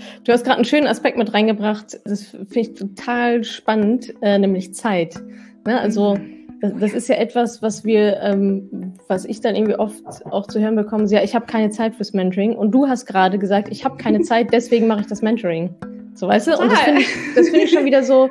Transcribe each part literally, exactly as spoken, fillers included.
Du hast gerade einen schönen Aspekt mit reingebracht, das finde ich total spannend, äh, nämlich Zeit. Ne? Also das, das ist ja etwas, was wir, ähm, was ich dann irgendwie oft auch zu hören bekomme, so, ja, ich habe keine Zeit fürs Mentoring und du hast gerade gesagt, ich habe keine Zeit, deswegen mache ich das Mentoring. So, weißt du? Und das finde ich, das finde ich schon wieder so...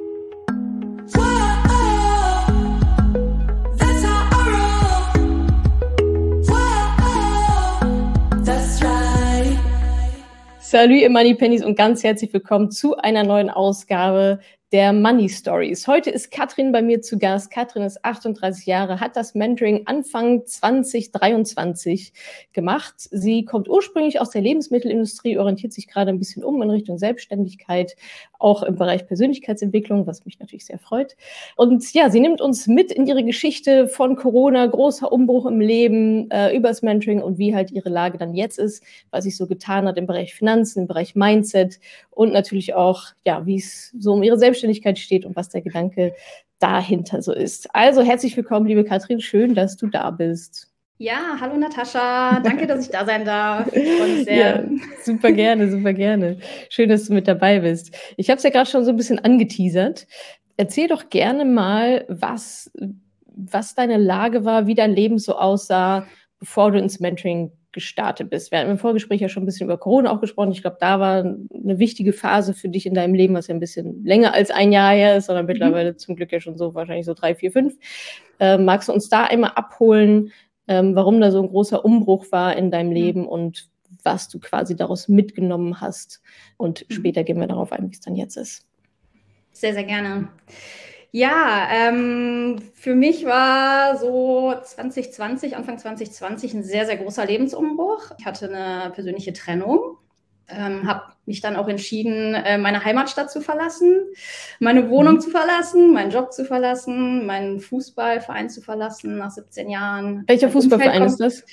Salut ihr Money Pennies und ganz herzlich willkommen zu einer neuen Ausgabe der Money Stories. Heute ist Katrin bei mir zu Gast. Katrin ist achtunddreißig Jahre, hat das Mentoring Anfang zwanzig dreiundzwanzig gemacht. Sie kommt ursprünglich aus der Lebensmittelindustrie, orientiert sich gerade ein bisschen um in Richtung Selbstständigkeit, auch im Bereich Persönlichkeitsentwicklung, was mich natürlich sehr freut. Und ja, sie nimmt uns mit in ihre Geschichte von Corona, großer Umbruch im Leben, äh, übers Mentoring und wie halt ihre Lage dann jetzt ist, was sich so getan hat im Bereich Finanzen, im Bereich Mindset und natürlich auch, ja, wie es so um ihre Selbstständigkeit steht und was der Gedanke dahinter so ist. Also herzlich willkommen, liebe Katrin, schön, dass du da bist. Ja, hallo Natascha, danke, dass ich da sein darf. Ich freue mich sehr. Ja, super gerne, super gerne. Schön, dass du mit dabei bist. Ich habe es ja gerade schon so ein bisschen angeteasert. Erzähl doch gerne mal, was, was deine Lage war, wie dein Leben so aussah, bevor du ins Mentoring gestartet bist. Wir hatten im Vorgespräch ja schon ein bisschen über Corona auch gesprochen. Ich glaube, da war eine wichtige Phase für dich in deinem Leben, was ja ein bisschen länger als ein Jahr her ist, sondern mittlerweile mhm. zum Glück ja schon so wahrscheinlich so drei, vier, fünf. Ähm, magst du uns da einmal abholen, ähm, warum da so ein großer Umbruch war in deinem Leben und was du quasi daraus mitgenommen hast? Und mhm. später gehen wir darauf ein, wie es dann jetzt ist. Sehr, sehr gerne. Ja, ähm, für mich war so zwanzig zwanzig, Anfang zwanzig zwanzig ein sehr, sehr großer Lebensumbruch. Ich hatte eine persönliche Trennung, ähm, habe mich dann auch entschieden, äh, meine Heimatstadt zu verlassen, meine Wohnung mhm. zu verlassen, meinen Job zu verlassen, meinen Fußballverein zu verlassen nach siebzehn Jahren. Welcher Fußballverein ist das?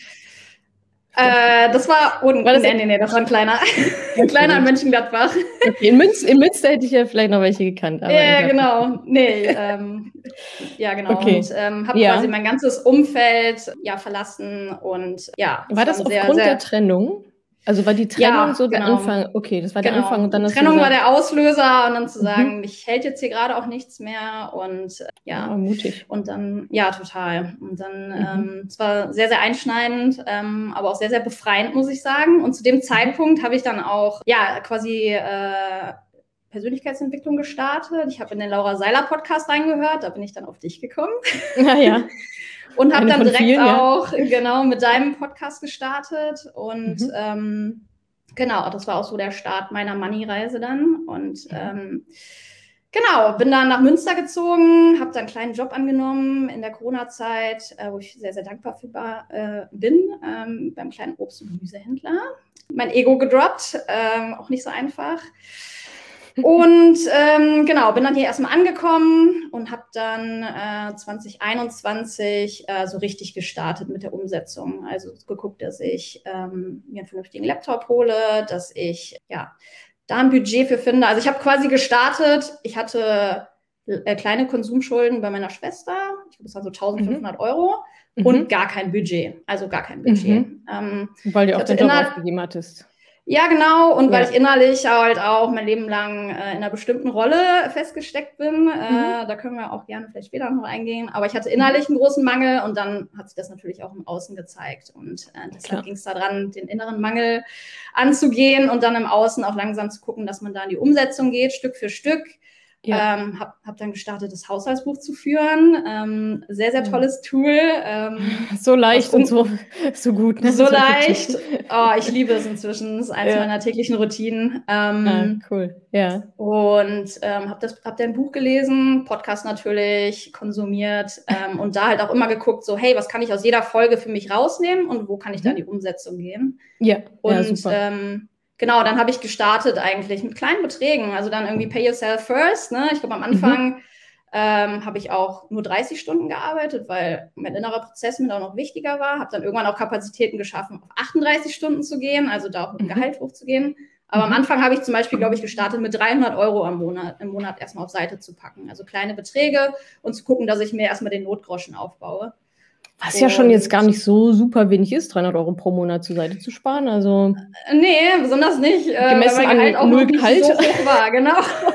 Äh, das war, oh, war das nee, nee, nee, das war ein kleiner, ein kleiner in Mönchengladbach. Okay, in, Münz, in Münster hätte ich ja vielleicht noch welche gekannt. Aber ja, genau. Nee, ähm, ja, genau. Okay. Und ähm, habe ja. quasi mein ganzes Umfeld ja verlassen und ja. War das sehr, aufgrund sehr, der Trennung? Also war die Trennung ja, so der genau. Anfang? Okay, das war der genau. Anfang und dann die das Trennung war der Auslöser und dann zu sagen, mhm. mich hält jetzt hier gerade auch nichts mehr und ja, ja, mutig. Und dann, ja, total. Und dann, mhm. ähm, es war sehr, sehr einschneidend, ähm, aber auch sehr, sehr befreiend, muss ich sagen. Und zu dem Zeitpunkt habe ich dann auch, ja, quasi äh, Persönlichkeitsentwicklung gestartet. Ich habe in den Laura Seiler Podcast reingehört, da bin ich dann auf dich gekommen. Ja, ja. Und habe dann direkt vielen, auch, ja. genau, mit deinem Podcast gestartet und mhm. ähm, genau, das war auch so der Start meiner Money-Reise dann und ähm, genau, bin dann nach Münster gezogen, habe dann einen kleinen Job angenommen in der Corona-Zeit, äh, wo ich sehr, sehr dankbar für äh, bin, ähm, beim kleinen Obst- und Gemüsehändler. Mein Ego gedroppt, ähm, auch nicht so einfach. Und ähm, genau, bin dann hier erstmal angekommen und habe dann äh, zwanzig einundzwanzig äh, so richtig gestartet mit der Umsetzung. Also geguckt, dass ich ähm, mir einen vernünftigen Laptop hole, dass ich ja da ein Budget für finde. Also ich habe quasi gestartet, ich hatte äh, kleine Konsumschulden bei meiner Schwester, ich glaube, das waren so eintausendfünfhundert mhm. Euro mhm. und gar kein Budget, also gar kein Budget. Mhm. Ähm, Weil du auch den Job aufgegeben hattest. Ja, genau. Und ja. weil ich innerlich halt auch mein Leben lang äh, in einer bestimmten Rolle festgesteckt bin. Mhm. Äh, da können wir auch gerne vielleicht später noch eingehen. Aber ich hatte innerlich einen großen Mangel und dann hat sich das natürlich auch im Außen gezeigt. Und äh, deshalb ging es daran, den inneren Mangel anzugehen und dann im Außen auch langsam zu gucken, dass man da in die Umsetzung geht, Stück für Stück. Ja. Ähm, habe hab dann gestartet, das Haushaltsbuch zu führen. Ähm, sehr, sehr tolles Tool. Ähm, so leicht und so, so gut. Ne? So leicht. Oh, ich liebe es inzwischen. Das ist eines ja. meiner täglichen Routinen. Ähm, ah, cool, ja. Und ähm, habe hab dein Buch gelesen, Podcast natürlich, konsumiert ähm, und da halt auch immer geguckt, so hey, was kann ich aus jeder Folge für mich rausnehmen und wo kann ich mhm. da in die Umsetzung gehen? Ja, und ja, super. Ähm, Genau, dann habe ich gestartet eigentlich mit kleinen Beträgen, also dann irgendwie pay yourself first, ne? Ich glaube, am Anfang mhm. ähm, habe ich auch nur dreißig Stunden gearbeitet, weil mein innerer Prozess mir auch noch wichtiger war. Habe dann irgendwann auch Kapazitäten geschaffen, auf achtunddreißig Stunden zu gehen, also da auch mit dem mhm. Gehalt hochzugehen. Aber mhm. am Anfang habe ich zum Beispiel, glaube ich, gestartet mit dreihundert Euro am Monat, im Monat erstmal auf Seite zu packen. Also kleine Beträge und zu gucken, dass ich mir erstmal den Notgroschen aufbaue. Was ja schon jetzt gar nicht so super wenig ist, dreihundert Euro pro Monat zur Seite zu sparen. Also nee, besonders nicht, gemessen weil mein Gehalt an auch null noch nicht Gehalt. so hoch war, genau.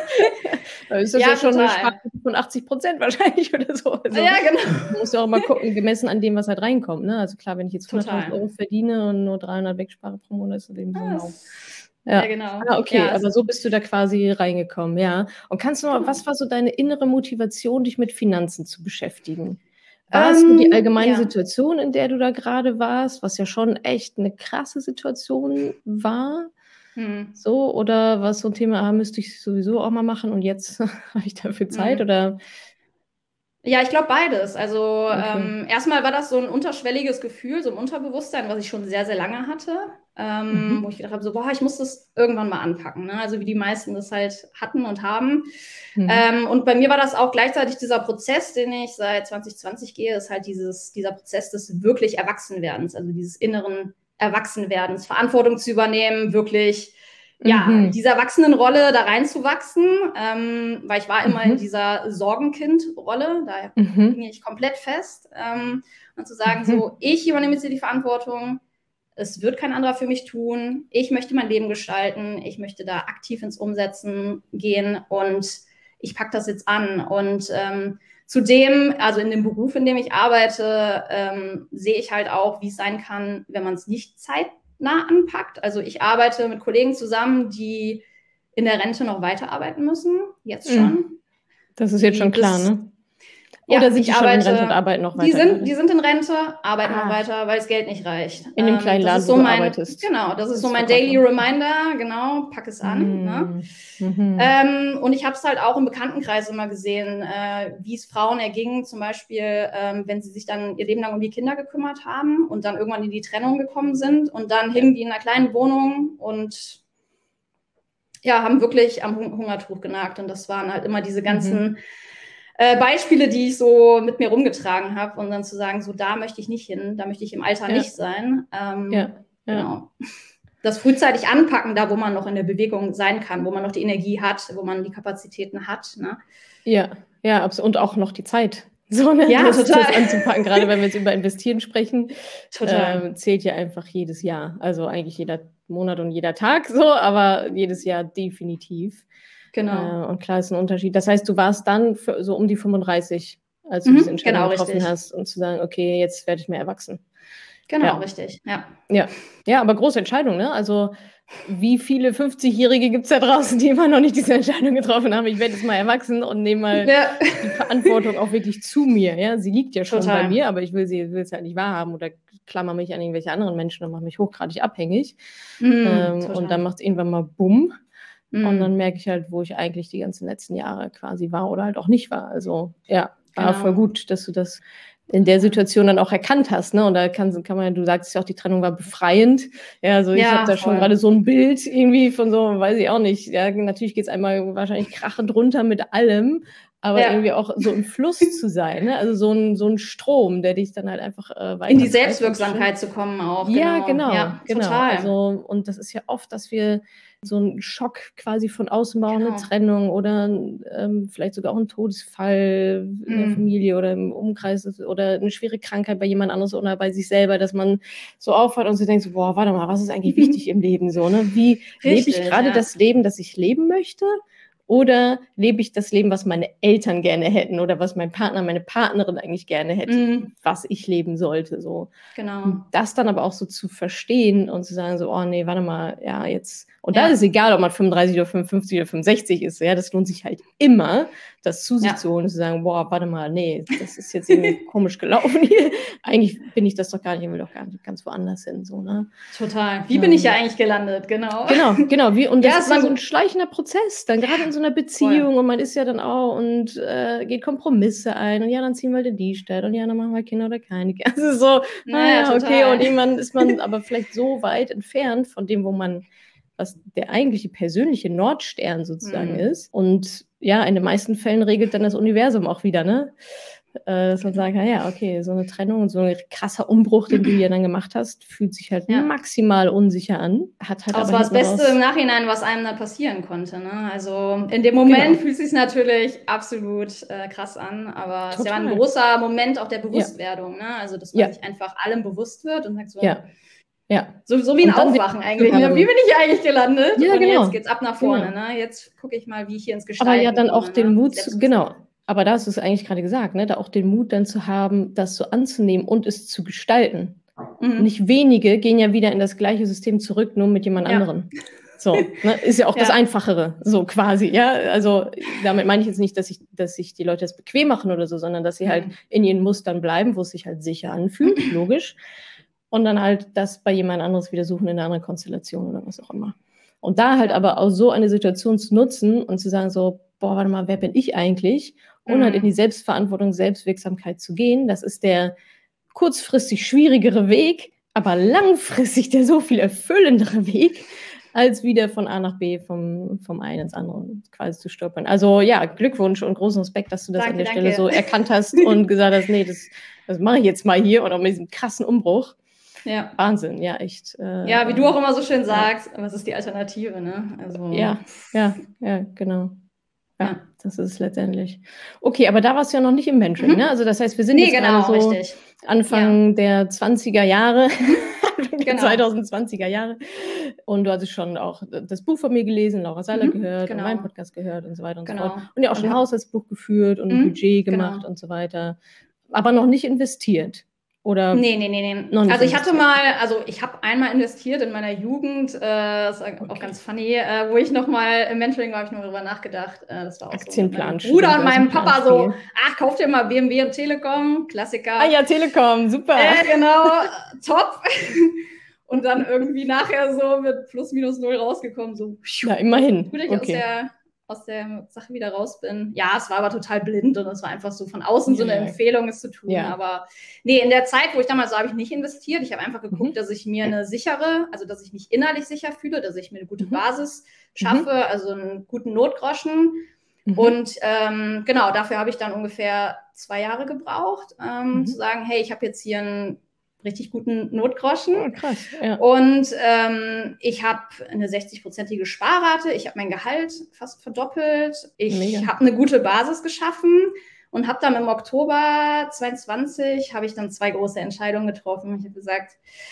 Da ist das Ja, ja schon eine total. Sparquote von achtzig Prozent wahrscheinlich oder so. Also, Ja, genau. man muss ja auch mal gucken, gemessen an dem, was halt reinkommt. Ne? Also klar, wenn ich jetzt hunderttausend Total. Euro verdiene und nur dreihundert wegspare pro Monat, ist das eben so Ah, mau. es- Ja. Ja, genau. Ah, okay, Ja, aber es- so bist du da quasi reingekommen, ja. Und kannst du mal, Genau. was war so deine innere Motivation, dich mit Finanzen zu beschäftigen? War es nur die Ähm, allgemeine ja. Situation, in der du da gerade warst, was ja schon echt eine krasse Situation war? Hm. So, oder war es so ein Thema, ah, müsste ich sowieso auch mal machen und jetzt habe ich dafür Zeit? Hm. Oder Ja, ich glaube beides. Also okay. ähm, erstmal war das so ein unterschwelliges Gefühl, so ein Unterbewusstsein, was ich schon sehr, sehr lange hatte, ähm, Mhm. wo ich gedacht habe, so, boah, ich muss das irgendwann mal anpacken. Ne? Also wie die meisten das halt hatten und haben. Mhm. Ähm, und bei mir war das auch gleichzeitig dieser Prozess, den ich seit zwanzig zwanzig gehe, ist halt dieses, dieser Prozess des wirklich Erwachsenwerdens, also dieses inneren Erwachsenwerdens, Verantwortung zu übernehmen, wirklich ja, Mhm. dieser Erwachsenenrolle da reinzuwachsen, ähm, weil ich war immer Mhm. in dieser Sorgenkind-Rolle, da Mhm. ging ich komplett fest. Ähm, und zu sagen, Mhm. so, ich übernehme jetzt hier die Verantwortung, es wird kein anderer für mich tun, ich möchte mein Leben gestalten, ich möchte da aktiv ins Umsetzen gehen und ich packe das jetzt an. Und ähm, zudem, also in dem Beruf, in dem ich arbeite, ähm, sehe ich halt auch, wie es sein kann, wenn man es nicht zeitnah anpackt. Also ich arbeite mit Kollegen zusammen, die in der Rente noch weiterarbeiten müssen, jetzt schon. Das ist jetzt Die schon klar, bis- ne? Ja, Oder sind ich die schon in arbeite, Rente und arbeiten noch weiter? die sind, gerade? die sind in Rente, arbeiten Ah. noch weiter, weil das Geld nicht reicht. In dem Ähm, kleinen das Laden, ist wo so du mein, arbeitest. Genau, das ist Als so mein Verkäufer. Daily Reminder, genau, pack es an. Ne? Mhm. Mhm. Ähm, und ich habe es halt auch im Bekanntenkreis immer gesehen, äh, wie es Frauen erging, zum Beispiel, ähm, wenn sie sich dann ihr Leben lang um die Kinder gekümmert haben und dann irgendwann in die Trennung gekommen sind und dann hingen die in einer kleinen Wohnung und ja, haben wirklich am Hung- Hungertuch genagt. Und das waren halt immer diese ganzen Mhm. äh, Beispiele, die ich so mit mir rumgetragen habe und dann zu sagen, so da möchte ich nicht hin, da möchte ich im Alter Ja. nicht sein. Ähm, Ja. Ja. Genau. Das frühzeitig anpacken, da wo man noch in der Bewegung sein kann, wo man noch die Energie hat, wo man die Kapazitäten hat. Ne? Ja, ja, abs- und auch noch die Zeit. So, ne, Ja, das, total. das anzupacken, gerade wenn wir jetzt über Investieren sprechen, Total. ähm, zählt ja einfach jedes Jahr. Also eigentlich jeder Monat und jeder Tag so, aber jedes Jahr definitiv. Genau. Äh, und klar ist ein Unterschied. Das heißt, du warst dann für, so um die fünfunddreißig, als du Mhm, diese Entscheidung genau, getroffen richtig. hast und zu sagen, okay, jetzt werde ich mehr erwachsen. Genau, Ja. richtig. Ja. Ja, ja, aber große Entscheidung, ne? Also wie viele fünfzig-Jährige gibt es da draußen, die immer noch nicht diese Entscheidung getroffen haben, ich werde jetzt mal erwachsen und nehme mal Ja. die Verantwortung auch wirklich zu mir. Ja? Sie liegt ja schon Total. bei mir, aber ich will sie will es halt nicht wahrhaben oder klammer mich an irgendwelche anderen Menschen und mache mich hochgradig abhängig. Mm, ähm, total. und dann macht es irgendwann mal Bumm. Mm. Und dann merke ich halt, wo ich eigentlich die ganzen letzten Jahre quasi war oder halt auch nicht war. Also ja, war Genau. voll gut, dass du das in der Situation dann auch erkannt hast, ne? Und da kann, kann man, du sagst ja auch, die Trennung war befreiend. Ja, also ich Ja, habe da schon voll. gerade so ein Bild irgendwie von so, weiß ich auch nicht. Ja, natürlich geht es einmal wahrscheinlich krachend runter mit allem, aber Ja. irgendwie auch so im Fluss zu sein, ne? Also so ein, so ein Strom, der dich dann halt einfach äh, weiter In die Selbstwirksamkeit zu kommen auch. Ja, Genau. genau, Ja, genau. total. Also, und das ist ja oft, dass wir so einen Schock quasi von außen brauchen, Genau. eine Trennung oder ähm, vielleicht sogar auch einen Todesfall in der Mm. Familie oder im Umkreis ist- oder eine schwere Krankheit bei jemand anderes oder bei sich selber, dass man so aufhört und so denkt, so, boah, warte mal, was ist eigentlich wichtig im Leben so, ne? Wie lebe ich Richtig, gerade ja. das Leben, das ich leben möchte? Oder lebe ich das Leben, was meine Eltern gerne hätten oder was mein Partner, meine Partnerin eigentlich gerne hätte, Mm. was ich leben sollte, so. Genau. Und das dann aber auch so zu verstehen und zu sagen so, oh nee, warte mal, ja, jetzt. Und Ja. da ist egal, ob man fünfunddreißig oder fünfundfünfzig oder fünfundsechzig ist, ja, das lohnt sich halt immer, das zu sich Ja. zu holen und zu sagen, boah, warte mal, nee, das ist jetzt irgendwie komisch gelaufen hier. Eigentlich bin ich das doch gar nicht, ich will doch gar nicht ganz woanders hin, so, ne? Total. Wie bin ich ja eigentlich gelandet, genau. Genau, genau. Wie, und das Ja, ist es war ja so so- ein schleichender Prozess, dann gerade in so einer Beziehung und man ist ja dann auch und äh, geht Kompromisse ein und ja, dann ziehen wir halt in die Stadt und ja, dann machen wir Kinder oder keine Kinder. Also so, Naja, naja, okay, total. und irgendwann ist man aber vielleicht so weit entfernt von dem, wo man, was der eigentliche persönliche Nordstern sozusagen Hm. ist. Und ja, in den meisten Fällen regelt dann das Universum auch wieder, ne? Äh, dass man sagt, ja, okay, so eine Trennung und so ein krasser Umbruch, den du ja dann gemacht hast, fühlt sich halt ja. maximal unsicher an. Hat halt aber es war das Beste im Nachhinein, was einem dann passieren konnte. Ne? Also in dem Moment genau. fühlt es sich natürlich absolut äh, krass an, aber es ist ja ein großer Moment auch der Bewusstwerdung. Ja. Ne? Also dass man ja. sich einfach allem bewusst wird und sagt so, ja. Ja. So, so wie ein Aufwachen eigentlich. Ne? Wie bin ich eigentlich gelandet? Ja, und genau. jetzt geht's ab nach vorne. Genau. Ne? Jetzt gucke ich mal, wie ich hier ins Gestalten Aber ja dann auch komme, den ne? Mut, genau. Aber da hast du es eigentlich gerade gesagt, ne? Da auch den Mut dann zu haben, das so anzunehmen und es zu gestalten. Mhm. Nicht wenige gehen ja wieder in das gleiche System zurück, nur mit jemand ja. anderen. So, ne? Ist ja auch ja. das Einfachere, so quasi, ja. Also damit meine ich jetzt nicht, dass ich, dass sich die Leute das bequem machen oder so, sondern dass sie mhm. halt in ihren Mustern bleiben, wo es sich halt sicher anfühlt, logisch. Und dann halt das bei jemand anderes wieder suchen in einer anderen Konstellation oder was auch immer. Und da halt ja. aber auch so eine Situation zu nutzen und zu sagen so, boah, warte mal, wer bin ich eigentlich? Und mhm. halt in die Selbstverantwortung, Selbstwirksamkeit zu gehen, das ist der kurzfristig schwierigere Weg, aber langfristig der so viel erfüllendere Weg, als wieder von A nach B, vom, vom einen ins andere quasi zu stolpern. Also ja, Glückwunsch und großen Respekt, dass du das danke, an der danke. Stelle so erkannt hast und gesagt hast, nee, das, das mache ich jetzt mal hier oder mit diesem krassen Umbruch. Ja. Wahnsinn, ja, echt. Äh, ja, wie du auch immer so schön sagst, ja. was ist die Alternative, ne? Also, ja, ja, ja, genau. Ja, ja, das ist es letztendlich. Okay, aber da warst du ja noch nicht im Mentoring, mhm. ne? Also das heißt, wir sind nee, jetzt genau, gerade so richtig. Anfang ja. der zwanziger Jahre, genau. zweitausendzwanziger Jahre. Und du hattest schon auch das Buch von mir gelesen, Laura Seiler mhm, gehört genau. und meinen Podcast gehört und so weiter und genau. so fort. Und ja auch schon ein Haushaltsbuch geführt und ein mhm, Budget gemacht genau. und so weiter. Aber noch nicht investiert. Oder nee, nee, nee, nee. Also ich hatte mal, also ich habe einmal investiert in meiner Jugend, äh, das ist auch okay. ganz funny, äh, wo ich nochmal im Mentoring war, habe ich nur darüber nachgedacht. Äh, das war auch Aktienplan. So Bruder und meinem Papa so, ach, kauft ihr mal B M W und Telekom, Klassiker. Ah ja, Telekom, super. Äh, genau, top. Und dann irgendwie nachher so mit plus minus null rausgekommen, so. Ja, immerhin. Gut, ich okay. aus der aus der Sache wieder raus bin. Ja, es war aber total blind und es war einfach so von außen so eine ja. Empfehlung, es zu tun. Ja. Aber nee, in der Zeit, wo ich damals so habe ich nicht investiert. Ich habe einfach geguckt, mhm. dass ich mir eine sichere, also dass ich mich innerlich sicher fühle, dass ich mir eine gute mhm. Basis schaffe, mhm. also einen guten Notgroschen. Mhm. Und ähm, genau, dafür habe ich dann ungefähr zwei Jahre gebraucht, ähm, mhm. zu sagen, hey, ich habe jetzt hier einen richtig guten Notgroschen. Oh, krass, ja. Und ähm, ich habe eine sechzig-prozentige Sparrate. Ich habe mein Gehalt fast verdoppelt. Ich habe eine gute Basis geschaffen und habe dann im Oktober zweitausendzweiundzwanzig habe ich dann zwei große Entscheidungen getroffen. Ich habe gesagt,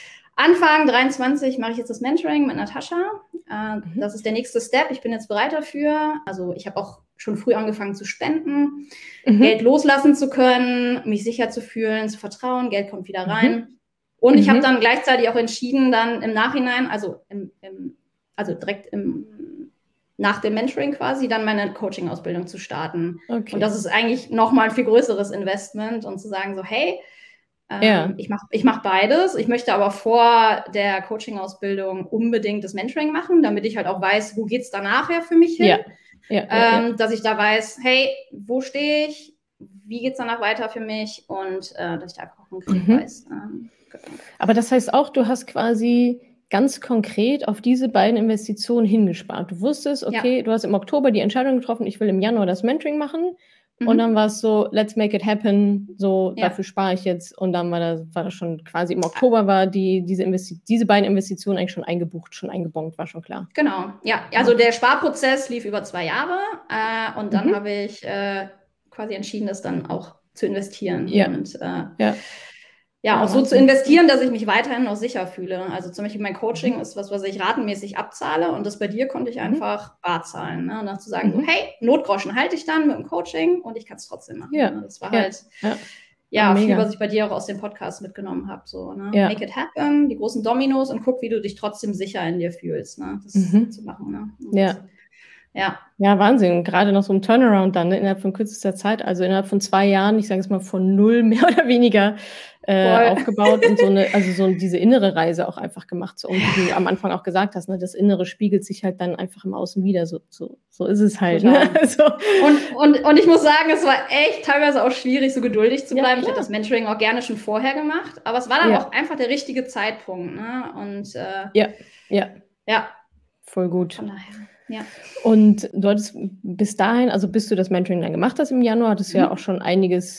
Anfang dreiundzwanzig mache ich jetzt das Mentoring mit Natascha. Äh, mhm. Das ist der nächste Step. Ich bin jetzt bereit dafür. Also ich habe auch schon früh angefangen zu spenden, mhm. Geld loslassen zu können, mich sicher zu fühlen, zu vertrauen. Geld kommt wieder rein. Mhm. Und ich mhm. habe dann gleichzeitig auch entschieden, dann im Nachhinein, also, im, im, also direkt im, nach dem Mentoring quasi, dann meine Coaching-Ausbildung zu starten. Okay. Und das ist eigentlich nochmal ein viel größeres Investment und zu sagen so, hey, ähm, ja. ich mache ich mach beides. Ich möchte aber vor der Coaching-Ausbildung unbedingt das Mentoring machen, damit ich halt auch weiß, wo geht es danach her für mich hin. Ja. Ja, ja, ähm, ja. Dass ich da weiß, hey, wo stehe ich, wie geht es danach weiter für mich und äh, dass ich da einfach auch konkret mhm. weiß. Ähm, Aber das heißt auch, du hast quasi ganz konkret auf diese beiden Investitionen hingespart. Du wusstest, okay, ja. du hast im Oktober die Entscheidung getroffen, ich will im Januar das Mentoring machen. Mhm. Und dann war es so, let's make it happen, so ja. dafür spare ich jetzt. Und dann war das, war das schon quasi im Oktober war die, diese, Investi- diese beiden Investitionen eigentlich schon eingebucht, schon eingebongt, war schon klar. Genau, ja. Also der Sparprozess lief über zwei Jahre äh, und dann mhm. habe ich äh, quasi entschieden, das dann auch zu investieren. Ja. Und äh, ja. Ja, auch so zu investieren, dass ich mich weiterhin noch sicher fühle. Also zum Beispiel mein Coaching mhm. ist was, was ich ratenmäßig abzahle und das bei dir konnte ich einfach bar zahlen. Ne? Und dann zu sagen, mhm. so, hey, Notgroschen halte ich dann mit dem Coaching und ich kann es trotzdem machen. Ja. Ne? Das war ja. halt ja, ja ja viel, was ich bei dir auch aus dem Podcast mitgenommen habe. So, ne? ja. Make it happen, die großen Dominos und guck, wie du dich trotzdem sicher in dir fühlst. Ne? Das mhm. zu machen. Ne? Ja. Ja. Ja, Wahnsinn. Gerade noch so ein Turnaround dann, ne? Innerhalb von kürzester Zeit, also innerhalb von zwei Jahren, ich sage es mal von null mehr oder weniger äh, aufgebaut und so eine, also so diese innere Reise auch einfach gemacht. So, und wie du am Anfang auch gesagt hast, ne, das Innere spiegelt sich halt dann einfach im Außen wieder. So, so, so ist es halt. Ne? Also. Und, und, und ich muss sagen, es war echt teilweise auch schwierig, so geduldig zu bleiben. Ja, ich hätte das Mentoring auch gerne schon vorher gemacht, aber es war dann ja. auch einfach der richtige Zeitpunkt. Ne? Und äh, ja, ja. Ja. Voll gut. Von daher. Ja. Und du hattest bis dahin, also bis du das Mentoring dann gemacht hast im Januar, hattest du mhm. ja auch schon einiges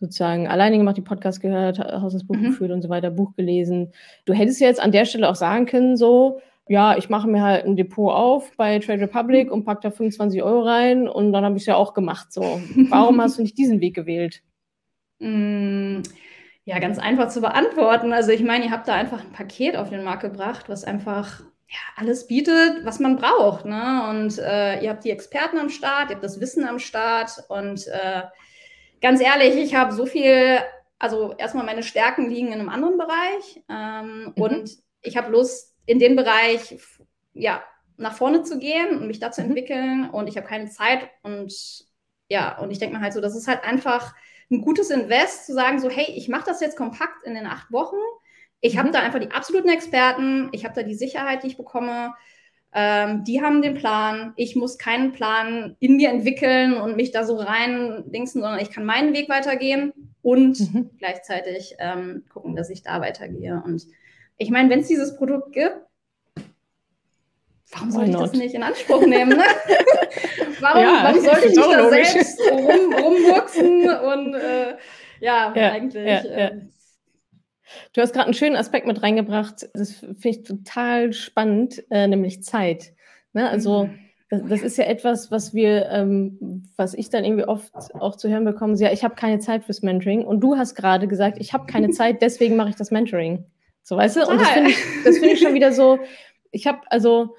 sozusagen alleine gemacht, die Podcast gehört, hast das Buch Mhm. geführt und so weiter, Buch gelesen. Du hättest jetzt an der Stelle auch sagen können, so, ja, ich mache mir halt ein Depot auf bei Trade Republic und pack da fünfundzwanzig Euro rein und dann habe ich es ja auch gemacht. So, warum hast du nicht diesen Weg gewählt? Mm, Ja, ganz einfach zu beantworten. Also ich meine, ihr habt da einfach ein Paket auf den Markt gebracht, was einfach ja, alles bietet, was man braucht. Ne? Und äh, ihr habt die Experten am Start, ihr habt das Wissen am Start. Und äh, ganz ehrlich, ich habe so viel, also erstmal meine Stärken liegen in einem anderen Bereich. Ähm, Mhm. Und ich habe Lust, in den Bereich ja, nach vorne zu gehen und mich da zu Mhm. entwickeln. Und ich habe keine Zeit. Und ja, und ich denke mir halt so, das ist halt einfach ein gutes Invest, zu sagen so, hey, ich mache das jetzt kompakt in den acht Wochen. Ich habe Mhm. da einfach die absoluten Experten, ich habe da die Sicherheit, die ich bekomme. Ähm, die haben den Plan. Ich muss keinen Plan in mir entwickeln und mich da so rein dingsen, sondern ich kann meinen Weg weitergehen und Mhm. gleichzeitig ähm, gucken, dass ich da weitergehe. Und ich meine, wenn es dieses Produkt gibt, warum Why sollte ich not? das nicht in Anspruch nehmen? Ne? warum, Ja, warum ich sollte ich find's nicht auch da logisch. selbst rum, rumwuchsen und äh, ja, Ja, eigentlich. ja, ja. ähm, Du hast gerade einen schönen Aspekt mit reingebracht, das finde ich total spannend, äh, nämlich Zeit. Ne? Also Mhm. das, das ist ja etwas, was wir, ähm, was ich dann irgendwie oft auch zu hören bekomme, so, ja, ich habe keine Zeit fürs Mentoring und du hast gerade gesagt, ich habe keine Zeit, deswegen mache ich das Mentoring. So, weißt du? Und das Total. finde ich, das finde ich schon wieder so, ich habe also,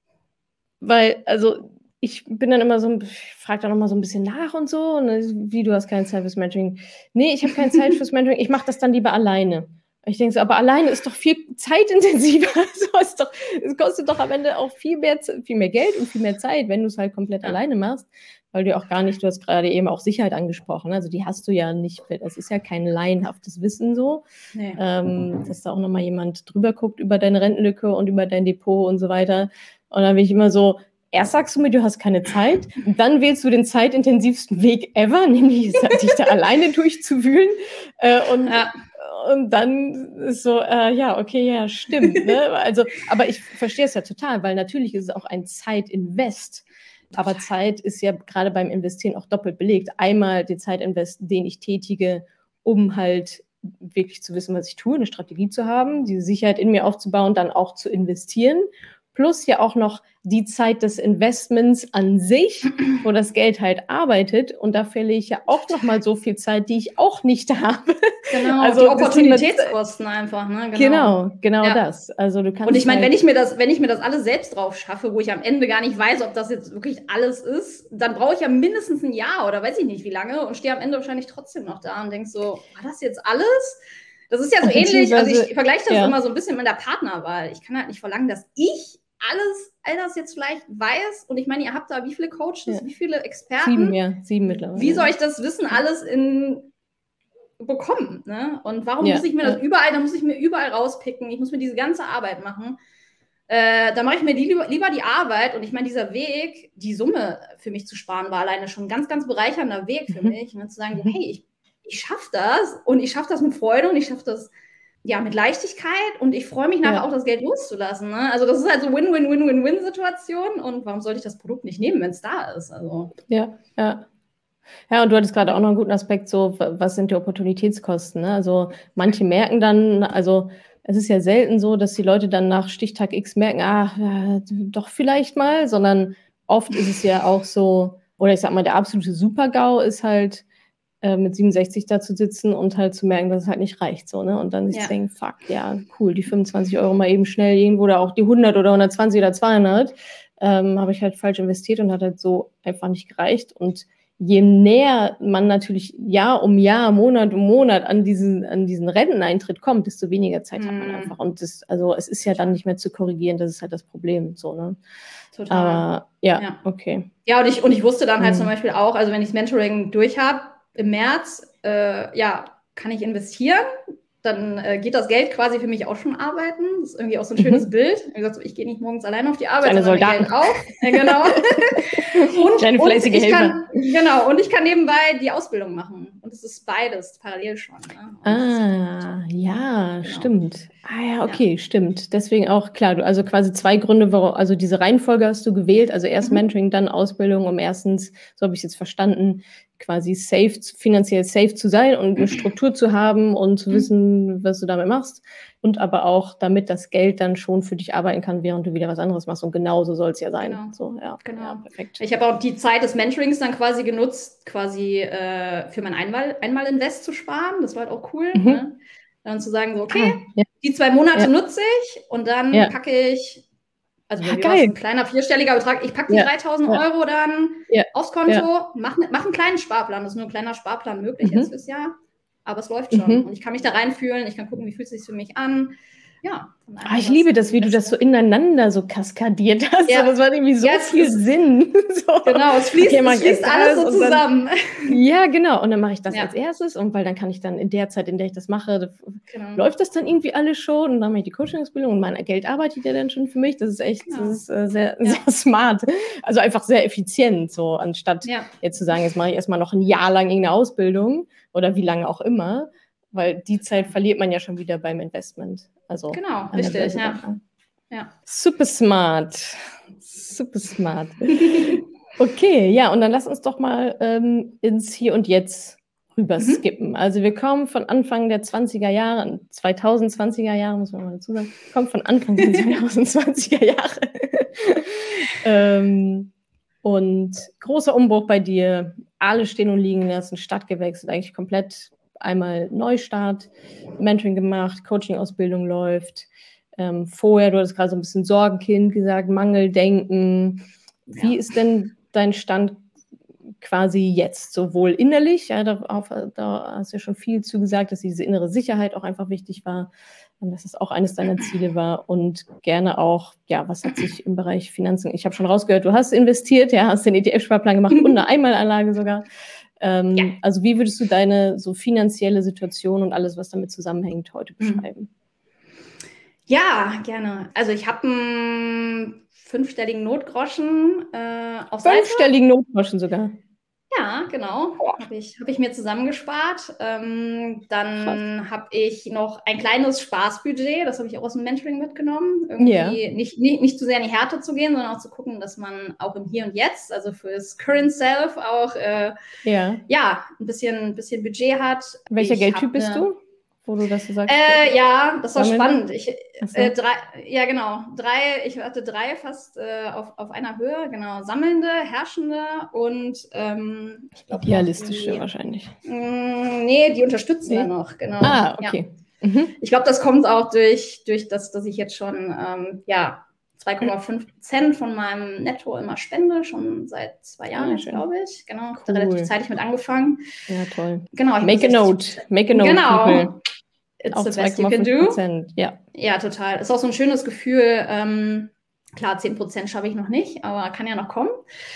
weil, also ich bin dann immer so, ich frage dann immer so ein bisschen nach und so, und dann, wie, du hast keine Zeit fürs Mentoring? Nee, ich habe keine Zeit fürs Mentoring, ich mache das dann lieber alleine. Und ich denke so, aber alleine ist doch viel zeitintensiver. So ist doch, es kostet doch am Ende auch viel mehr, viel mehr Geld und viel mehr Zeit, wenn du es halt komplett Ja. alleine machst, weil du auch gar nicht, du hast gerade eben auch Sicherheit angesprochen, also die hast du ja nicht, das ist ja kein laienhaftes Wissen so, Nee. ähm, dass da auch nochmal jemand drüber guckt über deine Rentenlücke und über dein Depot und so weiter. Und dann bin ich immer so, erst sagst du mir, du hast keine Zeit, und dann wählst du den zeitintensivsten Weg ever, nämlich dich da alleine durchzuwühlen. Äh, und, Ja. und dann ist so, äh, ja, okay, ja, stimmt. Ne? Also, aber ich verstehe es ja total, weil natürlich ist es auch ein Zeitinvest. Aber Zeit ist ja gerade beim Investieren auch doppelt belegt. Einmal den Zeitinvest, den ich tätige, um halt wirklich zu wissen, was ich tue, eine Strategie zu haben, diese Sicherheit in mir aufzubauen, dann auch zu investieren. Plus ja auch noch die Zeit des Investments an sich, wo das Geld halt arbeitet. Und da verliere ich ja auch noch mal so viel Zeit, die ich auch nicht habe. Genau, Also die das Opportunitätskosten einfach, ne? Genau, genau, genau Ja. das. Also du kannst Und ich meine, halt, wenn ich mir das, wenn ich mir das alles selbst drauf schaffe, wo ich am Ende gar nicht weiß, ob das jetzt wirklich alles ist, dann brauche ich ja mindestens ein Jahr oder weiß ich nicht wie lange und stehe am Ende wahrscheinlich trotzdem noch da und denke so, war das jetzt alles? Das ist ja so ähnlich, also ich vergleiche das ja. immer so ein bisschen mit der Partnerwahl. Ich kann halt nicht verlangen, dass ich alles, all das jetzt vielleicht weiß. Und ich meine, ihr habt da wie viele Coaches, Ja. wie viele Experten? Sieben, ja, sieben mittlerweile. Wie soll ich das Wissen alles in bekommen? Ne? Und warum Ja, muss ich mir ja. das überall, da muss ich mir überall rauspicken, ich muss mir diese ganze Arbeit machen. Äh, da mache ich mir die, lieber, lieber die Arbeit. Und ich meine, dieser Weg, die Summe für mich zu sparen, war alleine schon ein ganz, ganz bereichernder Weg für Mhm. mich. Ne? Zu sagen, so, hey, ich, ich schaffe das und ich schaffe das mit Freude und ich schaffe das ja mit Leichtigkeit und ich freue mich nachher Ja. auch, das Geld loszulassen. Ne? Also das ist halt so Win-Win-Win-Win-Win-Situation und warum sollte ich das Produkt nicht nehmen, wenn es da ist? Also Ja, ja. Ja, und du hattest gerade auch noch einen guten Aspekt, so, was sind die Opportunitätskosten? Ne? Also manche merken dann, also es ist ja selten so, dass die Leute dann nach Stichtag X merken, ah, ja, doch vielleicht mal, sondern oft ist es ja auch so, oder ich sag mal, der absolute Super-GAU ist halt, äh, mit siebenundsechzig da zu sitzen und halt zu merken, dass es halt nicht reicht, so, ne? Und dann sich Ja. zu denken, fuck, ja, cool, die fünfundzwanzig Euro mal eben schnell irgendwo oder auch die hundert oder hundertzwanzig oder zweihundert, ähm, habe ich halt falsch investiert und hat halt so einfach nicht gereicht. Und je näher man natürlich Jahr um Jahr, Monat um Monat an diesen, an diesen Renteneintritt kommt, desto weniger Zeit hat man Mm. einfach. Und das, also es ist ja dann nicht mehr zu korrigieren, das ist halt das Problem, so, ne? Total. Aber ja, Ja. okay. Ja, und ich, und ich wusste dann halt Mhm. zum Beispiel auch, also wenn ich das Mentoring durch habe im März, äh, ja, kann ich investieren. Dann äh, geht das Geld quasi für mich auch schon arbeiten. Das ist irgendwie auch so ein schönes Mhm. Bild. Wie gesagt, so, ich gehe nicht morgens alleine auf die Arbeit, Kleine sondern Soldaten. Geld auch. Ja, genau. und, Kleine und fleißige ich Helfer. kann, genau, und ich kann nebenbei die Ausbildung machen. Und es ist beides parallel schon. Ne? Und Ah, ja, Genau. stimmt. Ah ja, okay, stimmt. Deswegen auch, klar, du, also quasi zwei Gründe, warum, also diese Reihenfolge hast du gewählt, also erst Mhm. Mentoring, dann Ausbildung, um erstens, so habe ich es jetzt verstanden, quasi safe, finanziell safe zu sein und eine Struktur zu haben und zu wissen, was du damit machst. Und aber auch, damit das Geld dann schon für dich arbeiten kann, während du wieder was anderes machst. Und genauso soll es ja sein. Genau. So, ja, genau. Ja, perfekt. Ich habe auch die Zeit des Mentorings dann quasi genutzt, quasi äh, für mein Einmal, Einmal-Invest zu sparen. Das war halt auch cool. Mhm. Ne? Dann zu sagen, so, okay, ah, ja. die zwei Monate ja. nutze ich und dann ja. packe ich, also bei mir war es ein kleiner vierstelliger Betrag, ich packe die ja. dreitausend ja. Euro dann ja. aufs Konto, ja. mache mach einen kleinen Sparplan. Das ist nur ein kleiner Sparplan möglich mhm. jetzt fürs Jahr. Aber es läuft schon. Mhm. Und ich kann mich da reinfühlen, ich kann gucken, wie fühlt es sich für mich an. Ja. Ah, ich liebe das, wie du das so ineinander so kaskadiert hast. Ja. So, das macht irgendwie so ja, viel Sinn. So. Genau, es fließt, okay, es fließt alles so zusammen. Dann, ja, genau. Und dann mache ich das ja. als erstes. Und weil dann kann ich dann in der Zeit, in der ich das mache, genau. läuft das dann irgendwie alles schon. Und dann mache ich die Coaching-Ausbildung und mein Geld arbeitet ja dann schon für mich. Das ist echt genau. das ist, äh, sehr, ja. sehr smart. Also einfach sehr effizient, so anstatt ja. jetzt zu sagen, jetzt mache ich erstmal noch ein Jahr lang irgendeine Ausbildung oder wie lange auch immer. Weil die Zeit verliert man ja schon wieder beim Investment. Also genau, richtig, ja. ja. Super smart. Super smart. Okay, ja, und dann lass uns doch mal ähm, ins Hier und Jetzt rüber skippen. Mhm. Also wir kommen von Anfang der zwanziger Jahre, zweitausendzwanziger Jahre, muss man mal dazu sagen, kommen von Anfang der zweitausendzwanziger Jahre. ähm, und großer Umbruch bei dir, alles stehen und liegen lassen, Stadt gewechselt, eigentlich komplett. Einmal Neustart, Mentoring gemacht, Coaching-Ausbildung läuft. Ähm, vorher, du hattest gerade so ein bisschen Sorgenkind gesagt, Mangeldenken. Wie ja. ist denn dein Stand quasi jetzt? Sowohl innerlich, ja, da, auf, da hast du ja schon viel zugesagt, dass diese innere Sicherheit auch einfach wichtig war und dass es auch eines deiner Ziele war und gerne auch, ja, was hat sich im Bereich Finanzen, ich habe schon rausgehört, du hast investiert, ja, hast den E T F-Sparplan gemacht und eine Einmalanlage sogar. Ähm, ja. Also wie würdest du deine so finanzielle Situation und alles, was damit zusammenhängt, heute beschreiben? Ja, gerne. Also ich habe einen fünfstelligen Notgroschen äh, auf Seite. Fünfstelligen Notgroschen sogar? Ja, genau. Habe ich, hab ich mir zusammengespart. Ähm, dann habe ich noch ein kleines Spaßbudget, das habe ich auch aus dem Mentoring mitgenommen. Irgendwie ja. nicht, nicht, nicht zu sehr in die Härte zu gehen, sondern auch zu gucken, dass man auch im Hier und Jetzt, also fürs Current Self auch äh, ja. ja, ein bisschen, ein bisschen Budget hat. Welcher ich Geldtyp bist du? Wo du das so sagst? Äh, ja, das war spannend. Ich, äh, drei, ja, genau. Drei, ich hatte drei fast äh, auf, auf einer Höhe, genau. Sammelnde, Herrschende und ähm, ich glaub, idealistische die, wahrscheinlich. Mh, nee, die unterstützen nee. dann noch, genau. Ah, okay. Ja. Mhm. Ich glaube, das kommt auch durch, durch das, dass ich jetzt schon ähm, ja, zwei Komma fünf Prozent von meinem Netto immer spende, schon seit zwei Jahren, ah, glaube ich. Genau, cool. Relativ zeitig mit angefangen. Ja, toll. Genau, Make a note. Make a note, genau. people. It's auch the best you can do. Ja. ja, total. Ist auch so ein schönes Gefühl. Ähm, klar, zehn Prozent schaffe ich noch nicht, aber kann ja noch kommen.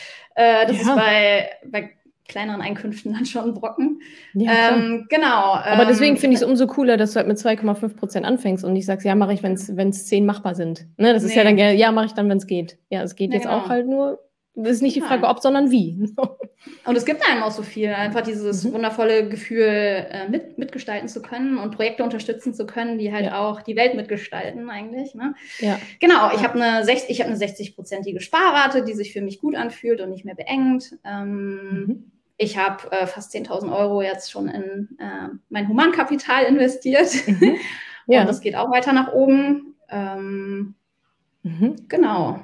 Äh, das ja. ist bei, bei kleineren Einkünften dann schon ein Brocken. Ja, ähm, genau. Aber ähm, deswegen finde ich es umso cooler, dass du halt mit zwei Komma fünf Prozent anfängst und nicht sagst, ja, mache ich, wenn es zehn machbar sind. Ne, das nee. ist ja dann, ja, mache ich dann, wenn es geht. Ja, es geht nee, jetzt genau. auch halt nur. Das ist nicht die Frage, ob, sondern wie. Und es gibt einem auch so viel. Einfach dieses mhm. wundervolle Gefühl, äh, mit, mitgestalten zu können und Projekte unterstützen zu können, die halt ja. auch die Welt mitgestalten eigentlich. Ne? Ja. Genau, ich ja. habe eine, ich hab eine sechzig-prozentige Sparrate, die sich für mich gut anfühlt und nicht mehr beengt. Ähm, mhm. Ich habe äh, fast zehntausend Euro jetzt schon in äh, mein Humankapital investiert. Mhm. Ja. Und das geht auch weiter nach oben. Ähm, mhm. Genau.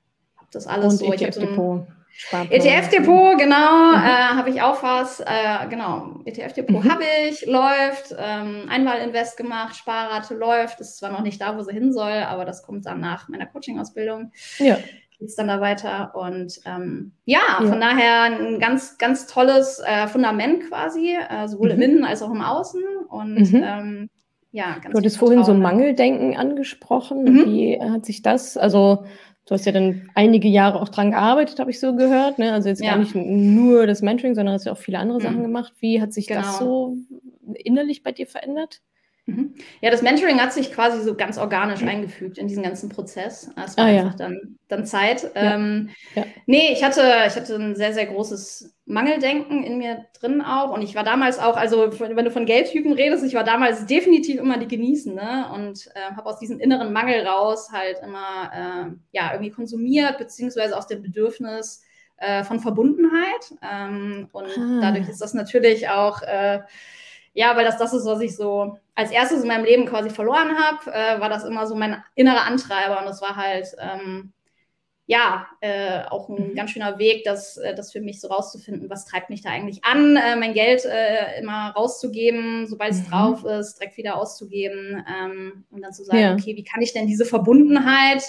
Das alles und so. E T F-Depot. E T F-Depot, genau, mhm. äh, habe ich auch was. Äh, genau, E T F-Depot mhm. habe ich, läuft. Ähm, Einmal-Invest gemacht, Sparrate läuft. Ist zwar noch nicht da, wo sie hin soll, aber das kommt dann nach meiner Coaching-Ausbildung. Ja. Geht es dann da weiter. Und ähm, ja, ja, von daher ein ganz, ganz tolles äh, Fundament quasi, äh, sowohl mhm. im Innen als auch im Außen. Und mhm. ähm, ja, ganz Du hattest vorhin so Mangeldenken angesprochen. Mhm. Wie hat sich das, also du hast ja dann einige Jahre auch dran gearbeitet, habe ich so gehört. Ne? Also jetzt ja. gar nicht nur das Mentoring, sondern hast ja auch viele andere mhm. Sachen gemacht. Wie hat sich genau. das so innerlich bei dir verändert? Mhm. Ja, das Mentoring hat sich quasi so ganz organisch mhm. eingefügt in diesen ganzen Prozess. Es war ah, einfach ja. dann, dann Zeit. Ja. Ähm, ja. Nee, ich hatte, ich hatte ein sehr, sehr großes Mangeldenken in mir drin auch. Und ich war damals auch, also wenn du von Geldtypen redest, ich war damals definitiv immer die Genießende und äh, habe aus diesem inneren Mangel raus halt immer äh, ja, irgendwie konsumiert, beziehungsweise aus dem Bedürfnis, äh, von Verbundenheit. Ähm, und Ah. dadurch ist das natürlich auch, äh, ja, weil das das ist, was ich so als erstes in meinem Leben quasi verloren habe, äh, war das immer so mein innerer Antreiber. Und das war halt, ähm, ja, äh, auch ein ganz schöner Weg, das, äh, das für mich so rauszufinden, was treibt mich da eigentlich an, äh, mein Geld äh, immer rauszugeben, sobald es Mhm. drauf ist, direkt wieder auszugeben ähm, und dann zu sagen, Ja. okay, wie kann ich denn diese Verbundenheit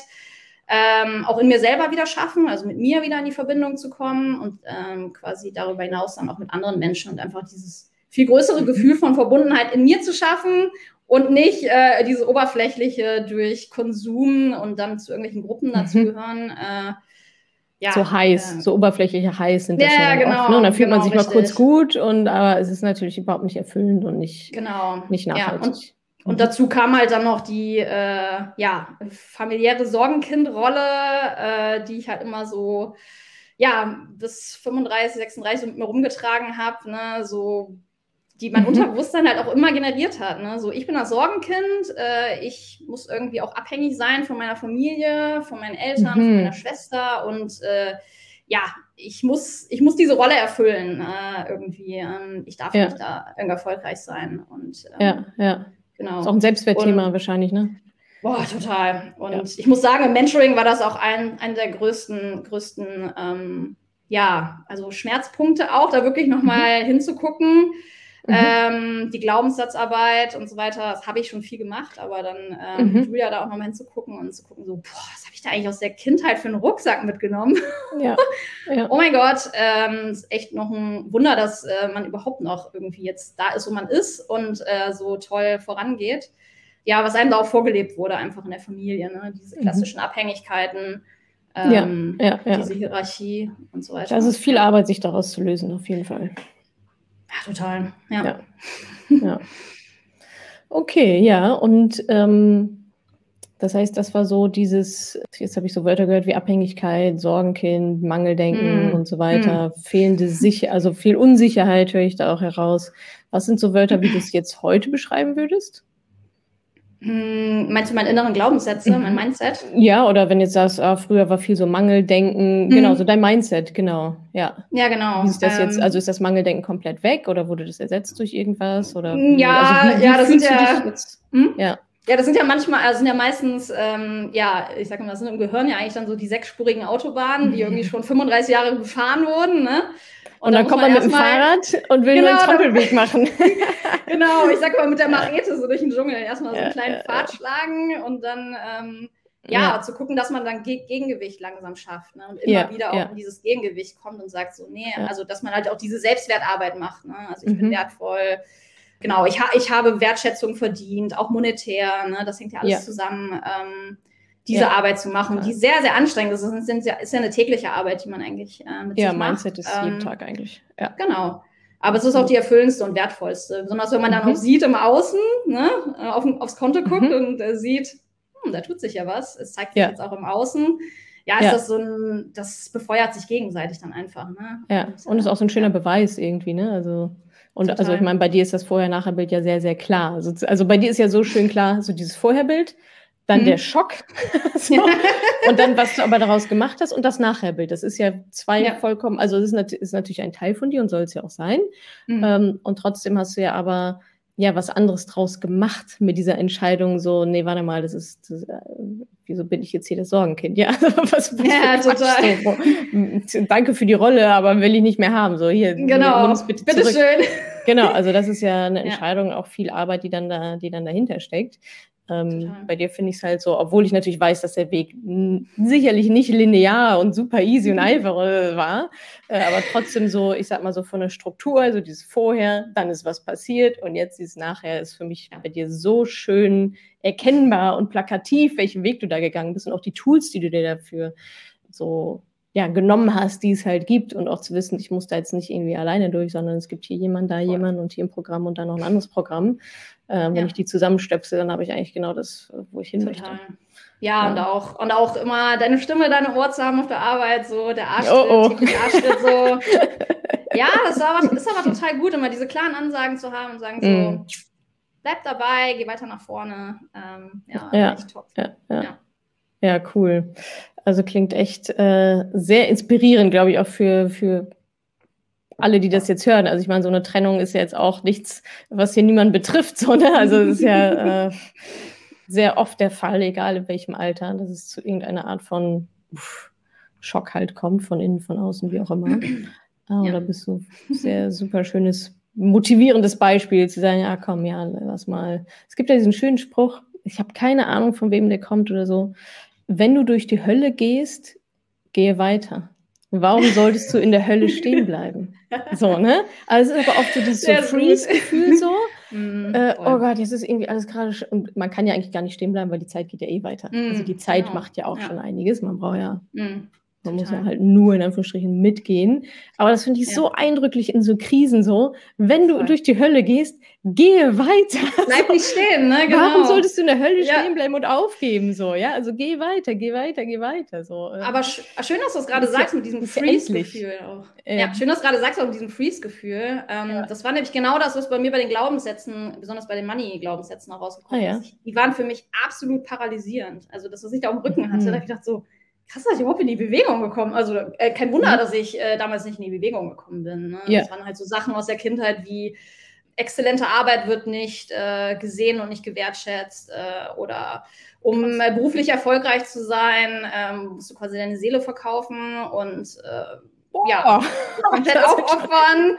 ähm, auch in mir selber wieder schaffen, also mit mir wieder in die Verbindung zu kommen und ähm, quasi darüber hinaus dann auch mit anderen Menschen und einfach dieses viel größere Gefühl von Verbundenheit in mir zu schaffen und nicht äh, diese oberflächliche durch Konsum und dann zu irgendwelchen Gruppen dazugehören. Äh, ja, so heiß, äh, so oberflächliche heiß sind das ja, ja, ja, genau, oft. Ne? Und dann fühlt genau, man sich richtig. mal kurz gut, und aber es ist natürlich überhaupt nicht erfüllend und nicht, genau. nicht nachhaltig. Ja, und, und dazu kam halt dann noch die äh, ja, familiäre Sorgenkindrolle, äh, die ich halt immer so ja, bis fünfunddreißig, sechsunddreißig so mit mir rumgetragen habe, ne? So die mein Mhm. Unterbewusstsein halt auch immer generiert hat. Ne? So, ich bin das Sorgenkind, äh, ich muss irgendwie auch abhängig sein von meiner Familie, von meinen Eltern, Mhm. von meiner Schwester und äh, ja, ich muss, ich muss diese Rolle erfüllen äh, irgendwie. Ähm, ich darf Ja. nicht da irgendwie erfolgreich sein. Und, ähm, Ja, ja. genau. Ist auch ein Selbstwertthema Und, wahrscheinlich, ne? Boah, total. Und Ja. ich muss sagen, im Mentoring war das auch ein, ein der größten, größten ähm, ja, also Schmerzpunkte auch, da wirklich nochmal mhm. hinzugucken. Mhm. Ähm, die Glaubenssatzarbeit und so weiter, das habe ich schon viel gemacht, aber dann ähm, mhm. Julia da auch nochmal hinzugucken und zu gucken, so, boah, was habe ich da eigentlich aus der Kindheit für einen Rucksack mitgenommen? Ja. Ja. Oh mein Gott, ähm, ist echt noch ein Wunder, dass äh, man überhaupt noch irgendwie jetzt da ist, wo man ist und äh, so toll vorangeht. Ja, was einem da auch vorgelebt wurde, einfach in der Familie, ne? Diese klassischen mhm. Abhängigkeiten, ähm, ja, ja, ja. diese Hierarchie und so weiter. Das ist viel Arbeit, sich daraus zu lösen, auf jeden Fall. Ja, total. Ja. Ja. Ja. Okay, ja. Und ähm, das heißt, das war so dieses, jetzt habe ich so Wörter gehört wie Abhängigkeit, Sorgenkind, Mangeldenken mm. und so weiter, mm. fehlende Sicherheit, also viel Unsicherheit höre ich da auch heraus. Was sind so Wörter, wie du es jetzt heute beschreiben würdest? Meinst du meinen inneren Glaubenssätze, mein Mindset? Ja, oder wenn du jetzt sagst, ah, früher war viel so Mangeldenken, mhm. genau, so dein Mindset, genau, ja. Ja, genau. Wie ist das ähm, jetzt, also ist das Mangeldenken komplett weg oder wurde das ersetzt durch irgendwas? Oder wie, ja, also wie, wie ja, das sind fühlst du ja, dich jetzt? Hm? Ja. Ja, das sind ja manchmal, also sind ja meistens, ähm, ja, ich sag mal, das sind im Gehirn ja eigentlich dann so die sechsspurigen Autobahnen, die irgendwie schon fünfunddreißig Jahre befahren wurden, ne? Und, und dann, dann kommt man mit dem Fahrrad und will genau, nur einen Trampelweg machen. Genau, ich sag mal mit der Machete so durch den Dschungel erstmal so einen kleinen ja, Pfad ja. schlagen und dann ähm, ja, ja, zu gucken, dass man dann Ge Gegengewicht langsam schafft, ne? Und immer ja, wieder auch ja. in dieses Gegengewicht kommt und sagt so, nee, ja. also dass man halt auch diese Selbstwertarbeit macht, ne? Also ich mhm. bin wertvoll, genau, ich, ha ich habe Wertschätzung verdient, auch monetär, ne? Das hängt ja alles ja. zusammen. Ähm, diese ja. Arbeit zu machen, die sehr, sehr anstrengend ist. Das ist, ist ja eine tägliche Arbeit, die man eigentlich äh, mit ja, sich macht. Mindset ist ähm, jeden Tag eigentlich. Ja. Genau. Aber es ist auch die erfüllendste und wertvollste. Besonders wenn man dann mhm. auch sieht im Außen, ne, auf, aufs Konto guckt mhm. und äh, sieht, hm, da tut sich ja was. Es zeigt sich ja. jetzt auch im Außen. Ja, ist ja. das so ein, das befeuert sich gegenseitig dann einfach. Ne? Ja, und, und ist auch so ein schöner ja. Beweis irgendwie, ne? Also Und Total. also ich meine, bei dir ist das Vorher-Nachher-Bild ja sehr, sehr klar. Also, also bei dir ist ja so schön klar, so dieses Vorherbild, dann hm. der Schock so, und dann, was du aber daraus gemacht hast und das Nachherbild. Das ist ja zwei ja. vollkommen, also das ist, nat ist natürlich ein Teil von dir und soll es ja auch sein. Mhm. Ähm, und trotzdem hast du ja aber ja was anderes draus gemacht mit dieser Entscheidung, so, nee, warte mal, das ist, das, äh, wieso bin ich jetzt hier das Sorgenkind? Ja, was, was ja, total. So, danke für die Rolle, aber will ich nicht mehr haben. So, hier, genau. nimm es bitte bitte zurück. Schön. Genau, also das ist ja eine Entscheidung, ja. auch viel Arbeit, die dann da, die dann dahinter steckt. Ähm, bei dir finde ich es halt so, obwohl ich natürlich weiß, dass der Weg sicherlich nicht linear und super easy und einfach war, äh, aber trotzdem so, ich sag mal so von der Struktur, also dieses Vorher, dann ist was passiert und jetzt dieses Nachher ist für mich bei dir so schön erkennbar und plakativ, welchen Weg du da gegangen bist und auch die Tools, die du dir dafür so ja, genommen hast, die es halt gibt und auch zu wissen, ich muss da jetzt nicht irgendwie alleine durch, sondern es gibt hier jemanden, da Voll. jemanden und hier ein Programm und dann noch ein anderes Programm. Äh, wenn ja. ich die zusammenstöpsel, dann habe ich eigentlich genau das, wo ich hin Total. möchte. Ja, ja, und auch und auch immer deine Stimme, deine Ohr zu haben auf der Arbeit, so der Arschtritt, oh, oh. der Arschtritt, so. Ja, das war aber, ist aber total gut, immer diese klaren Ansagen zu haben und sagen so, mm. bleib dabei, geh weiter nach vorne. Ähm, ja, ja. echt top. Ja, ja. ja. ja, cool. Also klingt echt äh, sehr inspirierend, glaube ich, auch für, für alle, die das jetzt hören. Also ich meine, so eine Trennung ist ja jetzt auch nichts, was hier niemand betrifft. So, ne? Also es ist ja äh, sehr oft der Fall, egal in welchem Alter, dass es zu irgendeiner Art von uff, Schock halt kommt, von innen, von außen, wie auch immer. Ah, ja. Da bist du sehr super schönes, motivierendes Beispiel, zu sagen, ja komm, ja, lass mal. Es gibt ja diesen schönen Spruch, ich habe keine Ahnung, von wem der kommt oder so. Wenn du durch die Hölle gehst, gehe weiter. Warum solltest du in der Hölle stehen bleiben? So, ne? Also es ist aber oft so dieses so Freeze-Gefühl so. mm, äh, oh Gott, jetzt ist irgendwie alles gerade... Und man kann ja eigentlich gar nicht stehen bleiben, weil die Zeit geht ja eh weiter. Mm, also die Zeit genau. macht ja auch ja. schon einiges. Man braucht ja... Mm. Man Total. muss ja halt nur in Anführungsstrichen mitgehen. Aber das finde ich ja. so eindrücklich in so Krisen so. Wenn du Voll. durch die Hölle gehst, gehe weiter. Bleib nicht stehen, ne? Genau. Warum solltest du in der Hölle ja. stehen bleiben und aufgeben? So, ja? Also geh weiter, geh weiter, geh weiter. So. Aber sch schön, dass du es gerade sagst mit diesem Freeze-Gefühl auch. Ja. ja, schön, dass du gerade sagst auch mit diesem Freeze-Gefühl. Ähm, ja. Das war nämlich genau das, was bei mir bei den Glaubenssätzen, besonders bei den Money-Glaubenssätzen auch rausgekommen ah, ja. ist. Die waren für mich absolut paralysierend. Also das, was ich da am Rücken hatte, mhm. da habe ich gedacht so, krass, dass ich überhaupt in die Bewegung gekommen. Also äh, kein Wunder, dass ich äh, damals nicht in die Bewegung gekommen bin. Ne? Ja. Das waren halt so Sachen aus der Kindheit wie exzellente Arbeit wird nicht äh, gesehen und nicht gewertschätzt äh, oder um äh, beruflich erfolgreich zu sein, ähm, musst du quasi deine Seele verkaufen und äh, oh. ja, komplett aufopfern.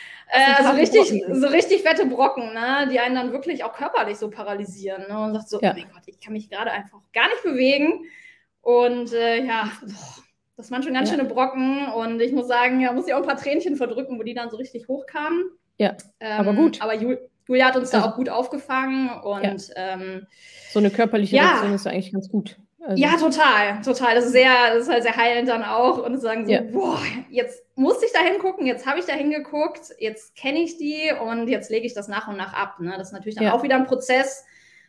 Äh, also richtig, so richtig fette Brocken, ne? Die einen dann wirklich auch körperlich so paralysieren. Ne? Und sagt so, ja. oh mein Gott, ich kann mich gerade einfach gar nicht bewegen. Und äh, ja, das waren schon ganz ja. schöne Brocken. Und ich muss sagen, ja, muss ich auch ein paar Tränchen verdrücken, wo die dann so richtig hochkamen. Ja, ähm, aber gut. Aber Ju Julia hat uns also, da auch gut aufgefangen. Und ja. ähm, so eine körperliche ja. Reaktion ist eigentlich ganz gut. Also. Ja, total, total. Das ist, sehr, das ist halt sehr heilend dann auch. Und sagen so, ja. boah, jetzt musste ich da hingucken, jetzt habe ich da hingeguckt, jetzt kenne ich die und jetzt lege ich das nach und nach ab. Ne? Das ist natürlich dann ja. auch wieder ein Prozess,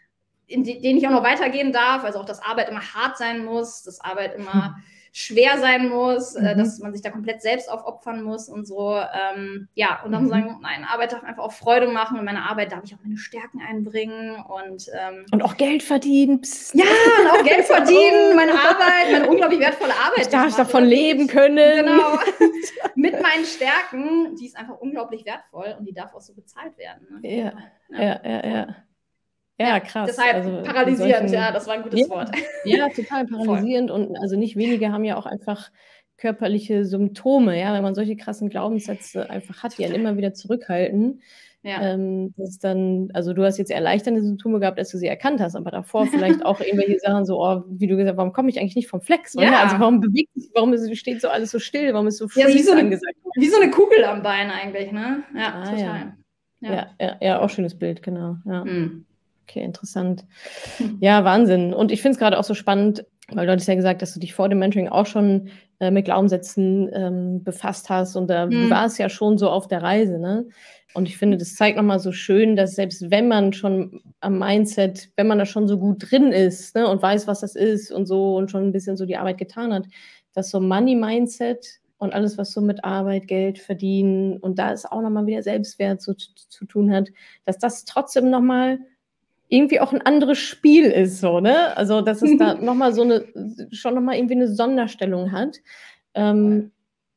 in den ich auch noch weitergehen darf, also auch, dass Arbeit immer hart sein muss, dass Arbeit immer schwer sein muss, mhm. äh, dass man sich da komplett selbst aufopfern muss und so. Ähm, ja, und dann mhm. sagen, nein, Arbeit darf einfach auch Freude machen und meine Arbeit darf ich auch meine Stärken einbringen und ähm, und auch Geld verdienen. Psst. Ja, und auch Geld verdienen, meine Arbeit, meine unglaublich wertvolle Arbeit. Ich darf davon leben können. Genau. Mit meinen Stärken, die ist einfach unglaublich wertvoll und die darf auch so bezahlt werden. Ne? Ja, ja, ja, ja. ja. Ja, krass. Deshalb also, paralysierend, solchen, ja, das war ein gutes ja, Wort. Ja, total paralysierend. Voll. Und also nicht wenige haben ja auch einfach körperliche Symptome, ja, wenn man solche krassen Glaubenssätze einfach hat, die einen immer wieder zurückhalten. Ja. Ähm, das ist dann, also du hast jetzt erleichternde Symptome gehabt, als du sie erkannt hast, aber davor vielleicht auch irgendwelche Sachen so, oh, wie du gesagt hast, warum komme ich eigentlich nicht vom Flex? Ja. Also warum bewegt sich, warum ist, steht so alles so still, warum ist so freeze ja, wie so eine, angesagt? Wie so eine Kugel am Bein eigentlich, ne? Ja, ah, total. Ja. Ja. Ja, ja, ja, auch schönes Bild, genau. Ja. Hm. Okay, interessant. Ja, Wahnsinn. Und ich finde es gerade auch so spannend, weil du hattest ja gesagt, dass du dich vor dem Mentoring auch schon äh, mit Glaubenssätzen ähm, befasst hast und da mhm. war es ja schon so auf der Reise, ne? Und ich finde, das zeigt nochmal so schön, dass selbst wenn man schon am Mindset, wenn man da schon so gut drin ist, ne, und weiß, was das ist und so und schon ein bisschen so die Arbeit getan hat, dass so Money-Mindset und alles, was so mit Arbeit, Geld verdienen und da ist auch nochmal wieder Selbstwert so zu, zu tun hat, dass das trotzdem nochmal irgendwie auch ein anderes Spiel ist, so, ne? Also, dass es da nochmal so eine, schon nochmal irgendwie eine Sonderstellung hat, ähm,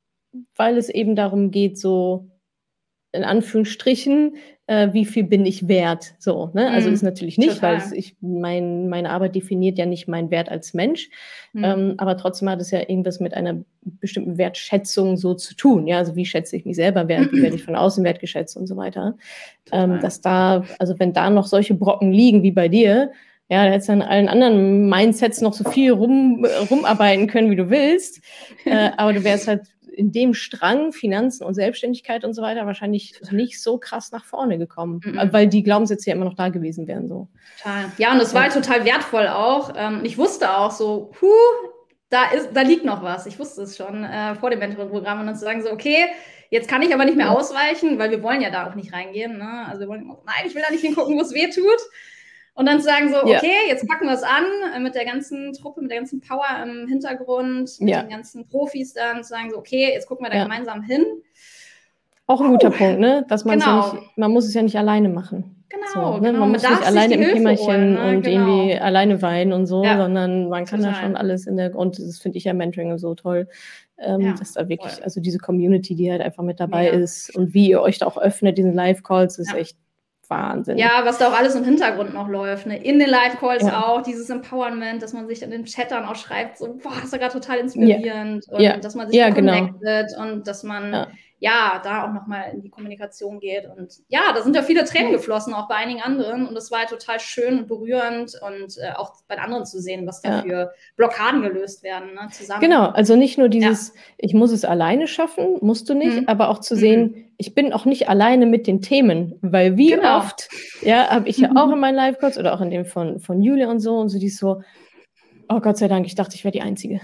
weil es eben darum geht, so in Anführungsstrichen, äh, wie viel bin ich wert, so, ne? Also, ist natürlich nicht, Total. weil es, ich, mein, meine Arbeit definiert ja nicht meinen Wert als Mensch, mhm. ähm, aber trotzdem hat es ja irgendwas mit einer bestimmten Wertschätzung so zu tun, ja? Also, wie schätze ich mich selber wert, wie werde ich von außen wertgeschätzt und so weiter. Ähm, dass da, also wenn da noch solche Brocken liegen wie bei dir, ja, da hättest du an allen anderen Mindsets noch so viel rum, rumarbeiten können, wie du willst, äh, aber du wärst halt in dem Strang Finanzen und Selbstständigkeit und so weiter wahrscheinlich nicht so krass nach vorne gekommen, mhm. weil die Glaubenssätze ja immer noch da gewesen wären. So. Total. Ja, und das war halt total wertvoll auch. Ähm, ich wusste auch so, puh, da, ist, da liegt noch was. Ich wusste es schon äh, vor dem Mentoring-Programm und dann zu sagen so, okay, jetzt kann ich aber nicht mehr ausweichen, weil wir wollen ja da auch nicht reingehen. Ne? Also wir wollen immer so, nein, ich will da nicht hingucken, wo es weh tut. Und dann zu sagen so, okay, ja. jetzt packen wir es an äh, mit der ganzen Truppe, mit der ganzen Power im Hintergrund, mit ja. den ganzen Profis dann zu sagen so, okay, jetzt gucken wir da ja. gemeinsam hin. Auch ein guter uh, Punkt, ne? Dass man genau. ja nicht, man muss es ja nicht alleine machen. Genau, so, ne? genau. Man muss nicht alleine im Kämmerchen ne? und genau. irgendwie alleine weinen und so, ja, sondern man kann total. Da schon alles in der, und das finde ich ja Mentoring so toll, ähm, ja, dass da wirklich, voll. Also diese Community, die halt einfach mit dabei Mega. Ist und wie ihr euch da auch öffnet, diesen Live-Calls, ist ja. echt Wahnsinn. Ja, was da auch alles im Hintergrund noch läuft, ne? In den Live-Calls ja. auch, dieses Empowerment, dass man sich in den Chat dann auch schreibt, so, boah, ist ja gerade total inspirierend ja. und ja. dass man sich ja, connectet genau. und dass man ja. ja, da auch nochmal in die Kommunikation geht. Und ja, da sind ja viele Tränen geflossen, auch bei einigen anderen. Und das war halt total schön und berührend und äh, auch bei anderen zu sehen, was da ja. für Blockaden gelöst werden, ne, zusammen. Genau, also nicht nur dieses, ja. ich muss es alleine schaffen, musst du nicht, mhm. aber auch zu sehen, mhm. ich bin auch nicht alleine mit den Themen, weil wie genau. oft, ja, habe ich ja auch in meinen Live-Calls oder auch in dem von, von Julia und so und so, die ist so, oh Gott sei Dank, ich dachte, ich wäre die Einzige.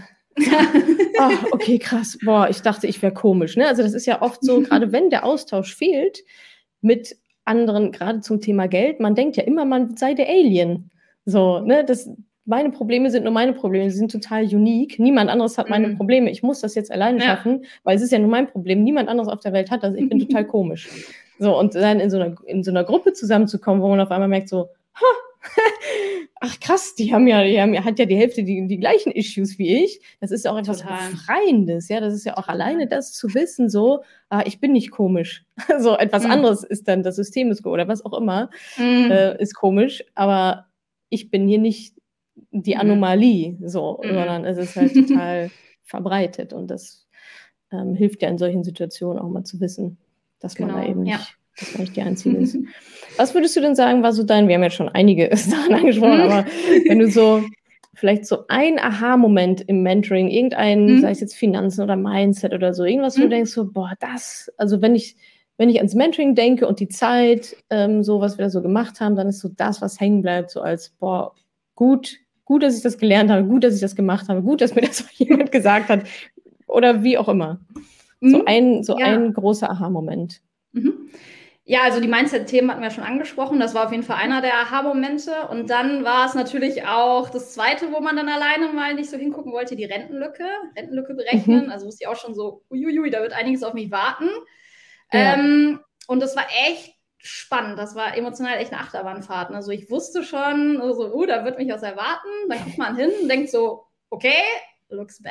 Ah, okay, krass. Boah, ich dachte, ich wäre komisch. Ne? Also das ist ja oft so, gerade wenn der Austausch fehlt mit anderen, gerade zum Thema Geld, man denkt ja immer, man sei der Alien. So, ne, das, meine Probleme sind nur meine Probleme, sie sind total unique. Niemand anderes hat meine Probleme. Ich muss das jetzt alleine ja. schaffen, weil es ist ja nur mein Problem. Niemand anderes auf der Welt hat das. Ich bin total komisch. So, und dann in so einer, in so einer Gruppe zusammenzukommen, wo man auf einmal merkt so, ha, ach krass, die haben ja, die haben ja, hat ja die Hälfte die, die gleichen Issues wie ich. Das ist ja auch etwas Total. Befreiendes, ja. Das ist ja auch Total. Alleine das zu wissen, so, ah, ich bin nicht komisch. So etwas mhm. anderes ist dann, das System ist oder was auch immer, mhm. äh, ist komisch, aber ich bin hier nicht die Anomalie, so, mhm. sondern es ist halt total verbreitet und das ähm, hilft ja in solchen Situationen auch mal zu wissen, dass genau. man da eben nicht. Ja. dass man nicht die Einzige ist. Was würdest du denn sagen, war so dein, wir haben jetzt schon einige Sachen angesprochen, aber wenn du so, vielleicht so ein Aha-Moment im Mentoring, irgendein, mhm. sei es jetzt Finanzen oder Mindset oder so, irgendwas, wo mhm. du denkst so, boah, das, also wenn ich, wenn ich ans Mentoring denke und die Zeit, ähm, so, was wir da so gemacht haben, dann ist so das, was hängen bleibt, so als, boah, gut, gut, dass ich das gelernt habe, gut, dass ich das gemacht habe, gut, dass mir das jemand gesagt hat oder wie auch immer. Mhm. So ein, so ja. ein großer Aha-Moment. Mhm. Ja, also die Mindset-Themen hatten wir schon angesprochen. Das war auf jeden Fall einer der Aha-Momente. Und dann war es natürlich auch das Zweite, wo man dann alleine mal nicht so hingucken wollte, die Rentenlücke. Rentenlücke berechnen. Mhm. Also wusste ich auch schon so, uiuiui, da wird einiges auf mich warten. Ja. Ähm, und das war echt spannend. Das war emotional echt eine Achterbahnfahrt. Also ich wusste schon, so, uh, da wird mich was erwarten. Dann guckt man hin und denkt so, okay, looks bad.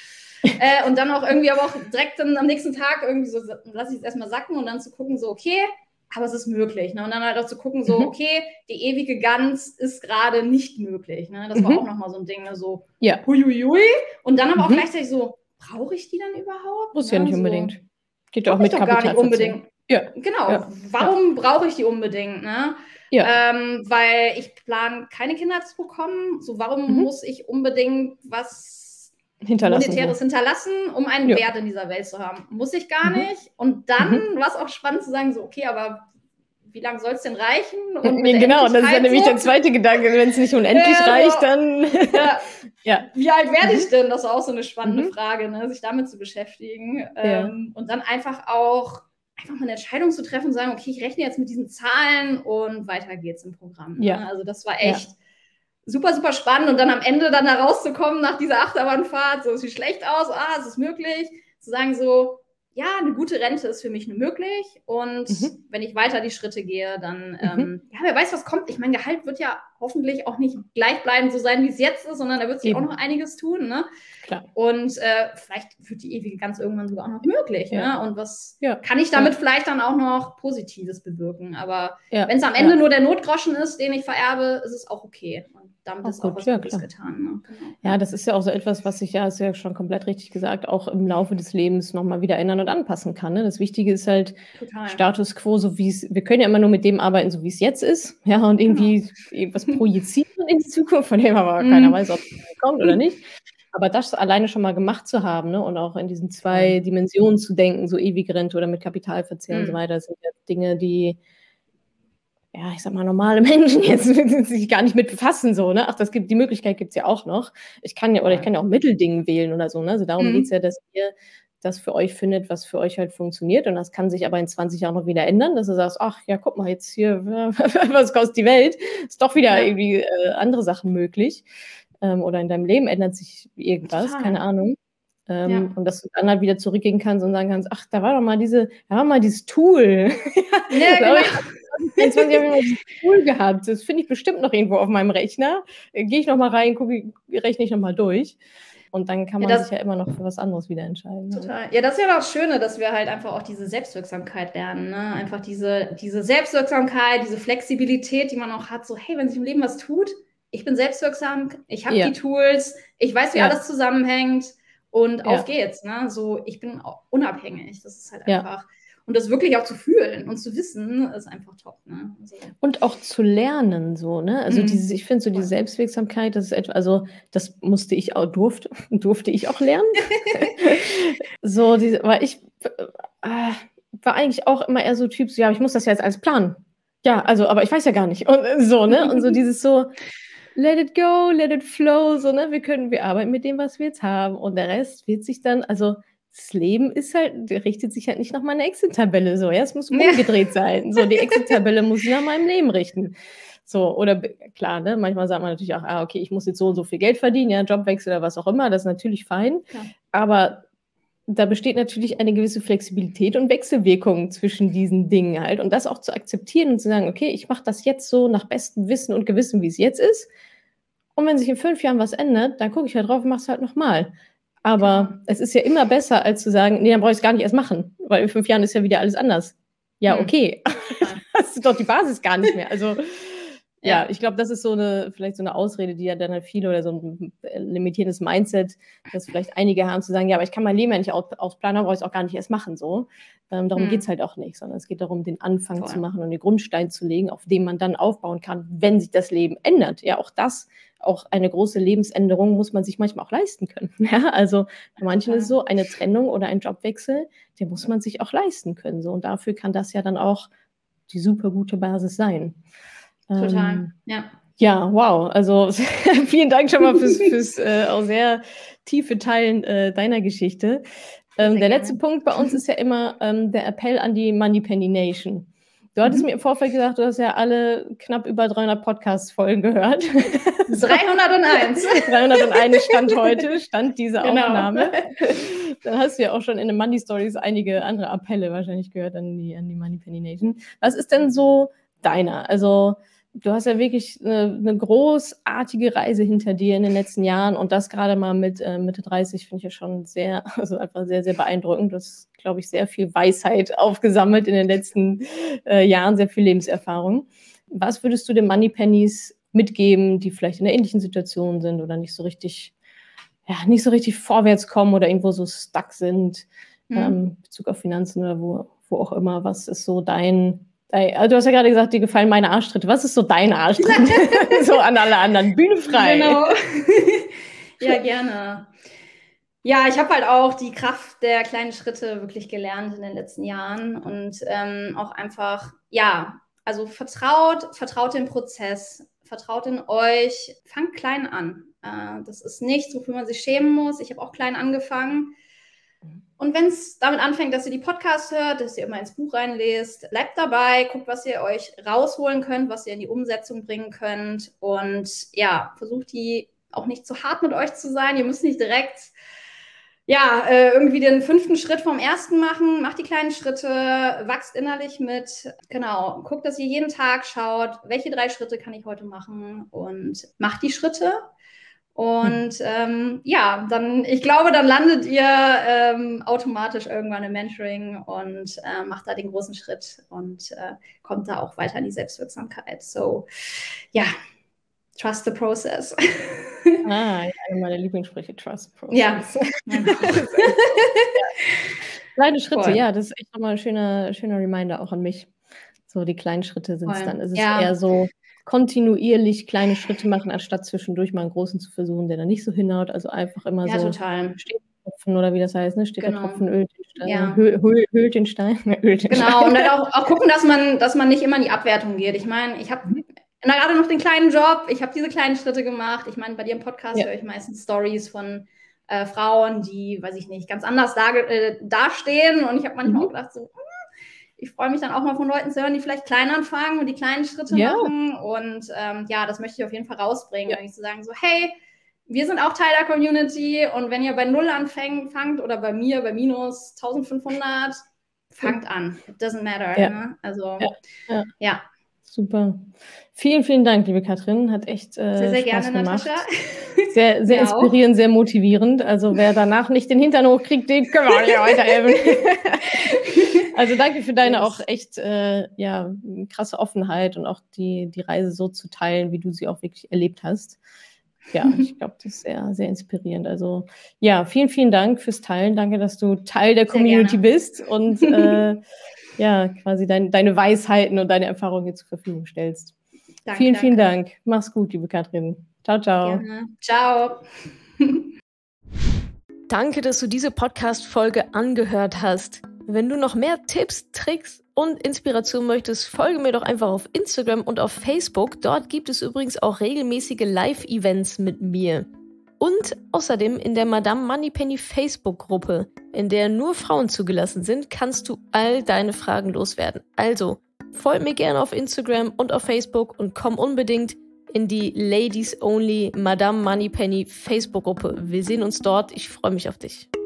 äh, und dann auch irgendwie aber auch direkt dann am nächsten Tag irgendwie so, lasse ich es erstmal sacken und dann zu gucken, so, okay, aber es ist möglich. Ne? Und dann halt auch zu gucken, so, mhm. okay, die ewige Gans ist gerade nicht möglich. Ne? Das war mhm. auch nochmal so ein Ding, ne? So, ja. huiuiui. Und dann aber mhm. auch gleichzeitig so, brauche ich die dann überhaupt? Muss ja, ja nicht so, unbedingt. Geht auch mit Kapital. Gar nicht unbedingt. Ja. Genau. Ja. Warum ja. brauche ich die unbedingt? Ne? Ja. Ähm, weil ich plane, keine Kinder zu bekommen. So, warum mhm. muss ich unbedingt was Hinterlassen, Monetäres so. hinterlassen, um einen ja. Wert in dieser Welt zu haben. Muss ich gar mhm. nicht. Und dann mhm. war es auch spannend zu sagen, so, okay, aber wie lange soll es denn reichen? Und nee, genau, das ist ja nämlich so. Der zweite Gedanke, wenn es nicht unendlich ja, reicht, so. dann... ja. ja. Wie alt werde ich mhm. denn? Das war auch so eine spannende mhm. Frage, ne? Sich damit zu beschäftigen. Ja. Ähm, und dann einfach auch einfach mal eine Entscheidung zu treffen und sagen, okay, ich rechne jetzt mit diesen Zahlen und weiter geht's im Programm. Ja. Ne? Also das war echt... Ja. super, super spannend und dann am Ende dann da rauszukommen nach dieser Achterbahnfahrt, so, es sieht schlecht aus, ah, es ist möglich, zu sagen so, ja, eine gute Rente ist für mich nur möglich und mhm. wenn ich weiter die Schritte gehe, dann, mhm. ähm, ja, wer weiß, was kommt. Ich mein Gehalt wird ja hoffentlich auch nicht gleichbleibend so sein, wie es jetzt ist, sondern da wird sich Eben. auch noch einiges tun, ne? Klar. Und äh, vielleicht wird die ewige Gans irgendwann sogar auch noch möglich, ja. ne? Und was ja. kann ich damit ja. vielleicht dann auch noch Positives bewirken? Aber ja. wenn es am Ende ja. nur der Notgroschen ist, den ich vererbe, ist es auch okay. Und damit auch ist auch gut. was ja, Gutes getan. Ne? Genau. Ja, das ist ja auch so etwas, was sich ja, ist ja schon komplett richtig gesagt, auch im Laufe des Lebens nochmal wieder ändern und anpassen kann. Ne? Das Wichtige ist halt Total. Status quo, so wie es, wir können ja immer nur mit dem arbeiten, so wie es jetzt ist, ja, und irgendwie genau. was projizieren in die Zukunft, von dem aber mm. keiner weiß, ob es kommt oder nicht. Aber das alleine schon mal gemacht zu haben, ne? Und auch in diesen zwei mm. Dimensionen zu denken, so ewige Rente oder mit Kapitalverzehr mm. und so weiter, das sind ja Dinge, die ja, ich sag mal, normale Menschen jetzt sich gar nicht mit befassen, so, ne? Ach, das gibt, die Möglichkeit gibt's ja auch noch. Ich kann ja, oder ich kann ja auch Mittelding wählen oder so, ne? Also darum mhm. geht's ja, dass ihr das für euch findet, was für euch halt funktioniert. Und das kann sich aber in zwanzig Jahren noch wieder ändern, dass du sagst, ach, ja, guck mal, jetzt hier, was kostet die Welt? Ist doch wieder ja. irgendwie äh, andere Sachen möglich. Ähm, oder in deinem Leben ändert sich irgendwas, Total. keine Ahnung. Ähm, ja. Und dass du dann halt wieder zurückgehen kannst und sagen kannst, ach, da war doch mal diese, da war mal dieses Tool. Ja, genau. einundzwanzig habe ich mal dieses Tool gehabt. Das finde ich bestimmt noch irgendwo auf meinem Rechner. Gehe ich nochmal rein, gucke, rechne ich nochmal durch. Und dann kann man ja, das, sich ja immer noch für was anderes wieder entscheiden. Total. Ja, das ist ja das Schöne, dass wir halt einfach auch diese Selbstwirksamkeit lernen. Ne? Einfach diese, diese Selbstwirksamkeit, diese Flexibilität, die man auch hat. So, hey, wenn sich im Leben was tut, ich bin selbstwirksam, ich habe ja. die Tools, ich weiß, wie ja. alles zusammenhängt und ja. auf geht's. Ne? So, ich bin auch unabhängig. Das ist halt einfach... Ja. Und das wirklich auch zu fühlen und zu wissen, ist einfach top. Ne? Also. Und auch zu lernen, so, ne? Also mhm. dieses, ich finde so diese Selbstwirksamkeit, das ist etwa, also das musste ich auch, durfte, durfte ich auch lernen. So, diese, weil ich äh, war eigentlich auch immer eher so Typ, so, ja, ich muss das ja jetzt alles planen. Ja, also, aber ich weiß ja gar nicht. Und so, ne? Und so dieses so, let it go, let it flow, so, ne? Wir können, wir arbeiten mit dem, was wir jetzt haben. Und der Rest wird sich dann, also das Leben ist halt, richtet sich halt nicht nach meiner Excel-Tabelle so, ja, es muss umgedreht sein. So, die Excel-Tabelle muss sich nach meinem Leben richten. So, oder klar, ne, manchmal sagt man natürlich auch, ah, okay, ich muss jetzt so und so viel Geld verdienen, ja, Jobwechsel oder was auch immer, das ist natürlich fein. Ja. Aber da besteht natürlich eine gewisse Flexibilität und Wechselwirkung zwischen diesen Dingen halt. Und das auch zu akzeptieren und zu sagen, okay, ich mache das jetzt so nach bestem Wissen und Gewissen, wie es jetzt ist. Und wenn sich in fünf Jahren was ändert, dann gucke ich halt drauf und mache es halt nochmal. Aber genau. Es ist ja immer besser, als zu sagen, nee, dann brauche ich es gar nicht erst machen, weil in fünf Jahren ist ja wieder alles anders. Ja, okay. Hm. Das ist doch die Basis gar nicht mehr. Also, ja, ja ich glaube, das ist so eine, vielleicht so eine Ausrede, die ja dann halt viele oder so ein limitierendes Mindset, das vielleicht einige haben, zu sagen, ja, aber ich kann mein Leben ja nicht ausplanen, dann brauche ich es auch gar nicht erst machen, so. Ähm, darum hm. geht es halt auch nicht, sondern es geht darum, den Anfang Voll. zu machen und den Grundstein zu legen, auf dem man dann aufbauen kann, wenn sich das Leben ändert. Ja, auch das auch eine große Lebensänderung muss man sich manchmal auch leisten können. Ja, also bei manchen ist es so, eine Trennung oder ein Jobwechsel, den muss man sich auch leisten können. So. Und dafür kann das ja dann auch die super gute Basis sein. Total, ähm, ja. Ja, wow. Also vielen Dank schon mal fürs, fürs äh, auch sehr tiefe Teilen äh, deiner Geschichte. Ähm, der letzte Punkt bei uns ist ja immer ähm, der Appell an die Moneypenny Nation. Du hattest mhm. mir im Vorfeld gesagt, du hast ja alle knapp über dreihundert Podcast-Folgen gehört. dreihunderteins. dreihunderteins Stand heute, stand diese genau. Aufnahme. Dann hast du ja auch schon in den Money Stories einige andere Appelle wahrscheinlich gehört an die, an die Moneypenny Nation. Was ist denn so deiner? Also du hast ja wirklich eine, eine großartige Reise hinter dir in den letzten Jahren und das gerade mal mit äh, Mitte dreißig finde ich ja schon sehr, also einfach sehr, sehr beeindruckend. Du hast, glaube ich, sehr viel Weisheit aufgesammelt in den letzten äh, Jahren, sehr viel Lebenserfahrung. Was würdest du den Moneypennies mitgeben, die vielleicht in einer ähnlichen Situation sind oder nicht so richtig, ja, nicht so richtig vorwärts kommen oder irgendwo so stuck sind, mhm. ähm, in Bezug auf Finanzen oder wo, wo auch immer? Was ist so dein Also du hast ja gerade gesagt, dir gefallen meine Arschtritte. Was ist so dein Arschtritt? So an alle anderen. Bühne frei. Genau. Ja, gerne. Ja, ich habe halt auch die Kraft der kleinen Schritte wirklich gelernt in den letzten Jahren und ähm, auch einfach, ja, also vertraut, vertraut dem Prozess, vertraut in euch, fangt klein an. Äh, das ist nichts, wofür man sich schämen muss. Ich habe auch klein angefangen. Und wenn es damit anfängt, dass ihr die Podcasts hört, dass ihr immer ins Buch reinlest, bleibt dabei, guckt, was ihr euch rausholen könnt, was ihr in die Umsetzung bringen könnt und ja, versucht die auch nicht zu hart mit euch zu sein. Ihr müsst nicht direkt ja, äh, irgendwie den fünften Schritt vom ersten machen, macht die kleinen Schritte, wachst innerlich mit, genau, guckt, dass ihr jeden Tag schaut, welche drei Schritte kann ich heute machen und macht die Schritte. Und ähm, ja, dann, ich glaube, dann landet ihr ähm, automatisch irgendwann im Mentoring und äh, macht da den großen Schritt und äh, kommt da auch weiter in die Selbstwirksamkeit. So, ja, trust the process. Ah, eine meiner Lieblingssprüche, trust the process. Ja. Kleine Schritte, Voll. Ja, das ist echt nochmal ein schöner, schöner Reminder auch an mich. So, die kleinen Schritte sind es dann. Es ist ja. eher so, kontinuierlich kleine Schritte machen, anstatt zwischendurch mal einen großen zu versuchen, der dann nicht so hinhaut. Also einfach immer ja, so total. steht der Tropfen oder wie das heißt, ne? Steht genau. der Tropfen, ölt den Stein. Ja. Höhl, höhl, höhlt den Stein. Ölt den genau, Stein. Und dann auch, auch gucken, dass man, dass man nicht immer in die Abwertung geht. Ich meine, ich habe gerade noch den kleinen Job, ich habe diese kleinen Schritte gemacht. Ich meine, bei dir im Podcast ja. höre ich meistens Stories von äh, Frauen, die, weiß ich nicht, ganz anders da, äh, dastehen. Und ich habe manchmal mhm. auch gedacht, so, ich freue mich dann auch mal von Leuten zu hören, die vielleicht klein anfangen und die kleinen Schritte ja. machen. Und ähm, ja, das möchte ich auf jeden Fall rausbringen, ja. wenn ich zu sagen so, hey, wir sind auch Teil der Community und wenn ihr bei Null anfangt oder bei mir bei minus eintausendfünfhundert, fangt an. It doesn't matter. Ja. Ne? Also, ja. ja. ja. Super. Vielen, vielen Dank, liebe Katrin. Hat echt äh, sehr, sehr Spaß gerne, gemacht. Natascha. Sehr, sehr ja inspirierend, auch. sehr motivierend. Also wer danach nicht den Hintern hochkriegt, den können wir auch nicht weiterhelfen. Also danke für deine yes. auch echt äh, ja, krasse Offenheit und auch die, die Reise so zu teilen, wie du sie auch wirklich erlebt hast. Ja, ich glaube, das ist sehr, sehr inspirierend. Also ja, vielen, vielen Dank fürs Teilen. Danke, dass du Teil der sehr Community gerne. bist und äh, ja, quasi dein, deine Weisheiten und deine Erfahrungen hier zur Verfügung stellst. Danke, vielen, danke. vielen Dank. Mach's gut, liebe Katrin. Ciao, ciao. Gerne. Ciao. Danke, dass du diese Podcast-Folge angehört hast. Wenn du noch mehr Tipps, Tricks und Inspiration möchtest, folge mir doch einfach auf Instagram und auf Facebook. Dort gibt es übrigens auch regelmäßige Live-Events mit mir. Und außerdem in der Madame Moneypenny Facebook-Gruppe, in der nur Frauen zugelassen sind, kannst du all deine Fragen loswerden. Also, folg mir gerne auf Instagram und auf Facebook und komm unbedingt in die Ladies Only Madame Moneypenny Facebook-Gruppe. Wir sehen uns dort. Ich freue mich auf dich.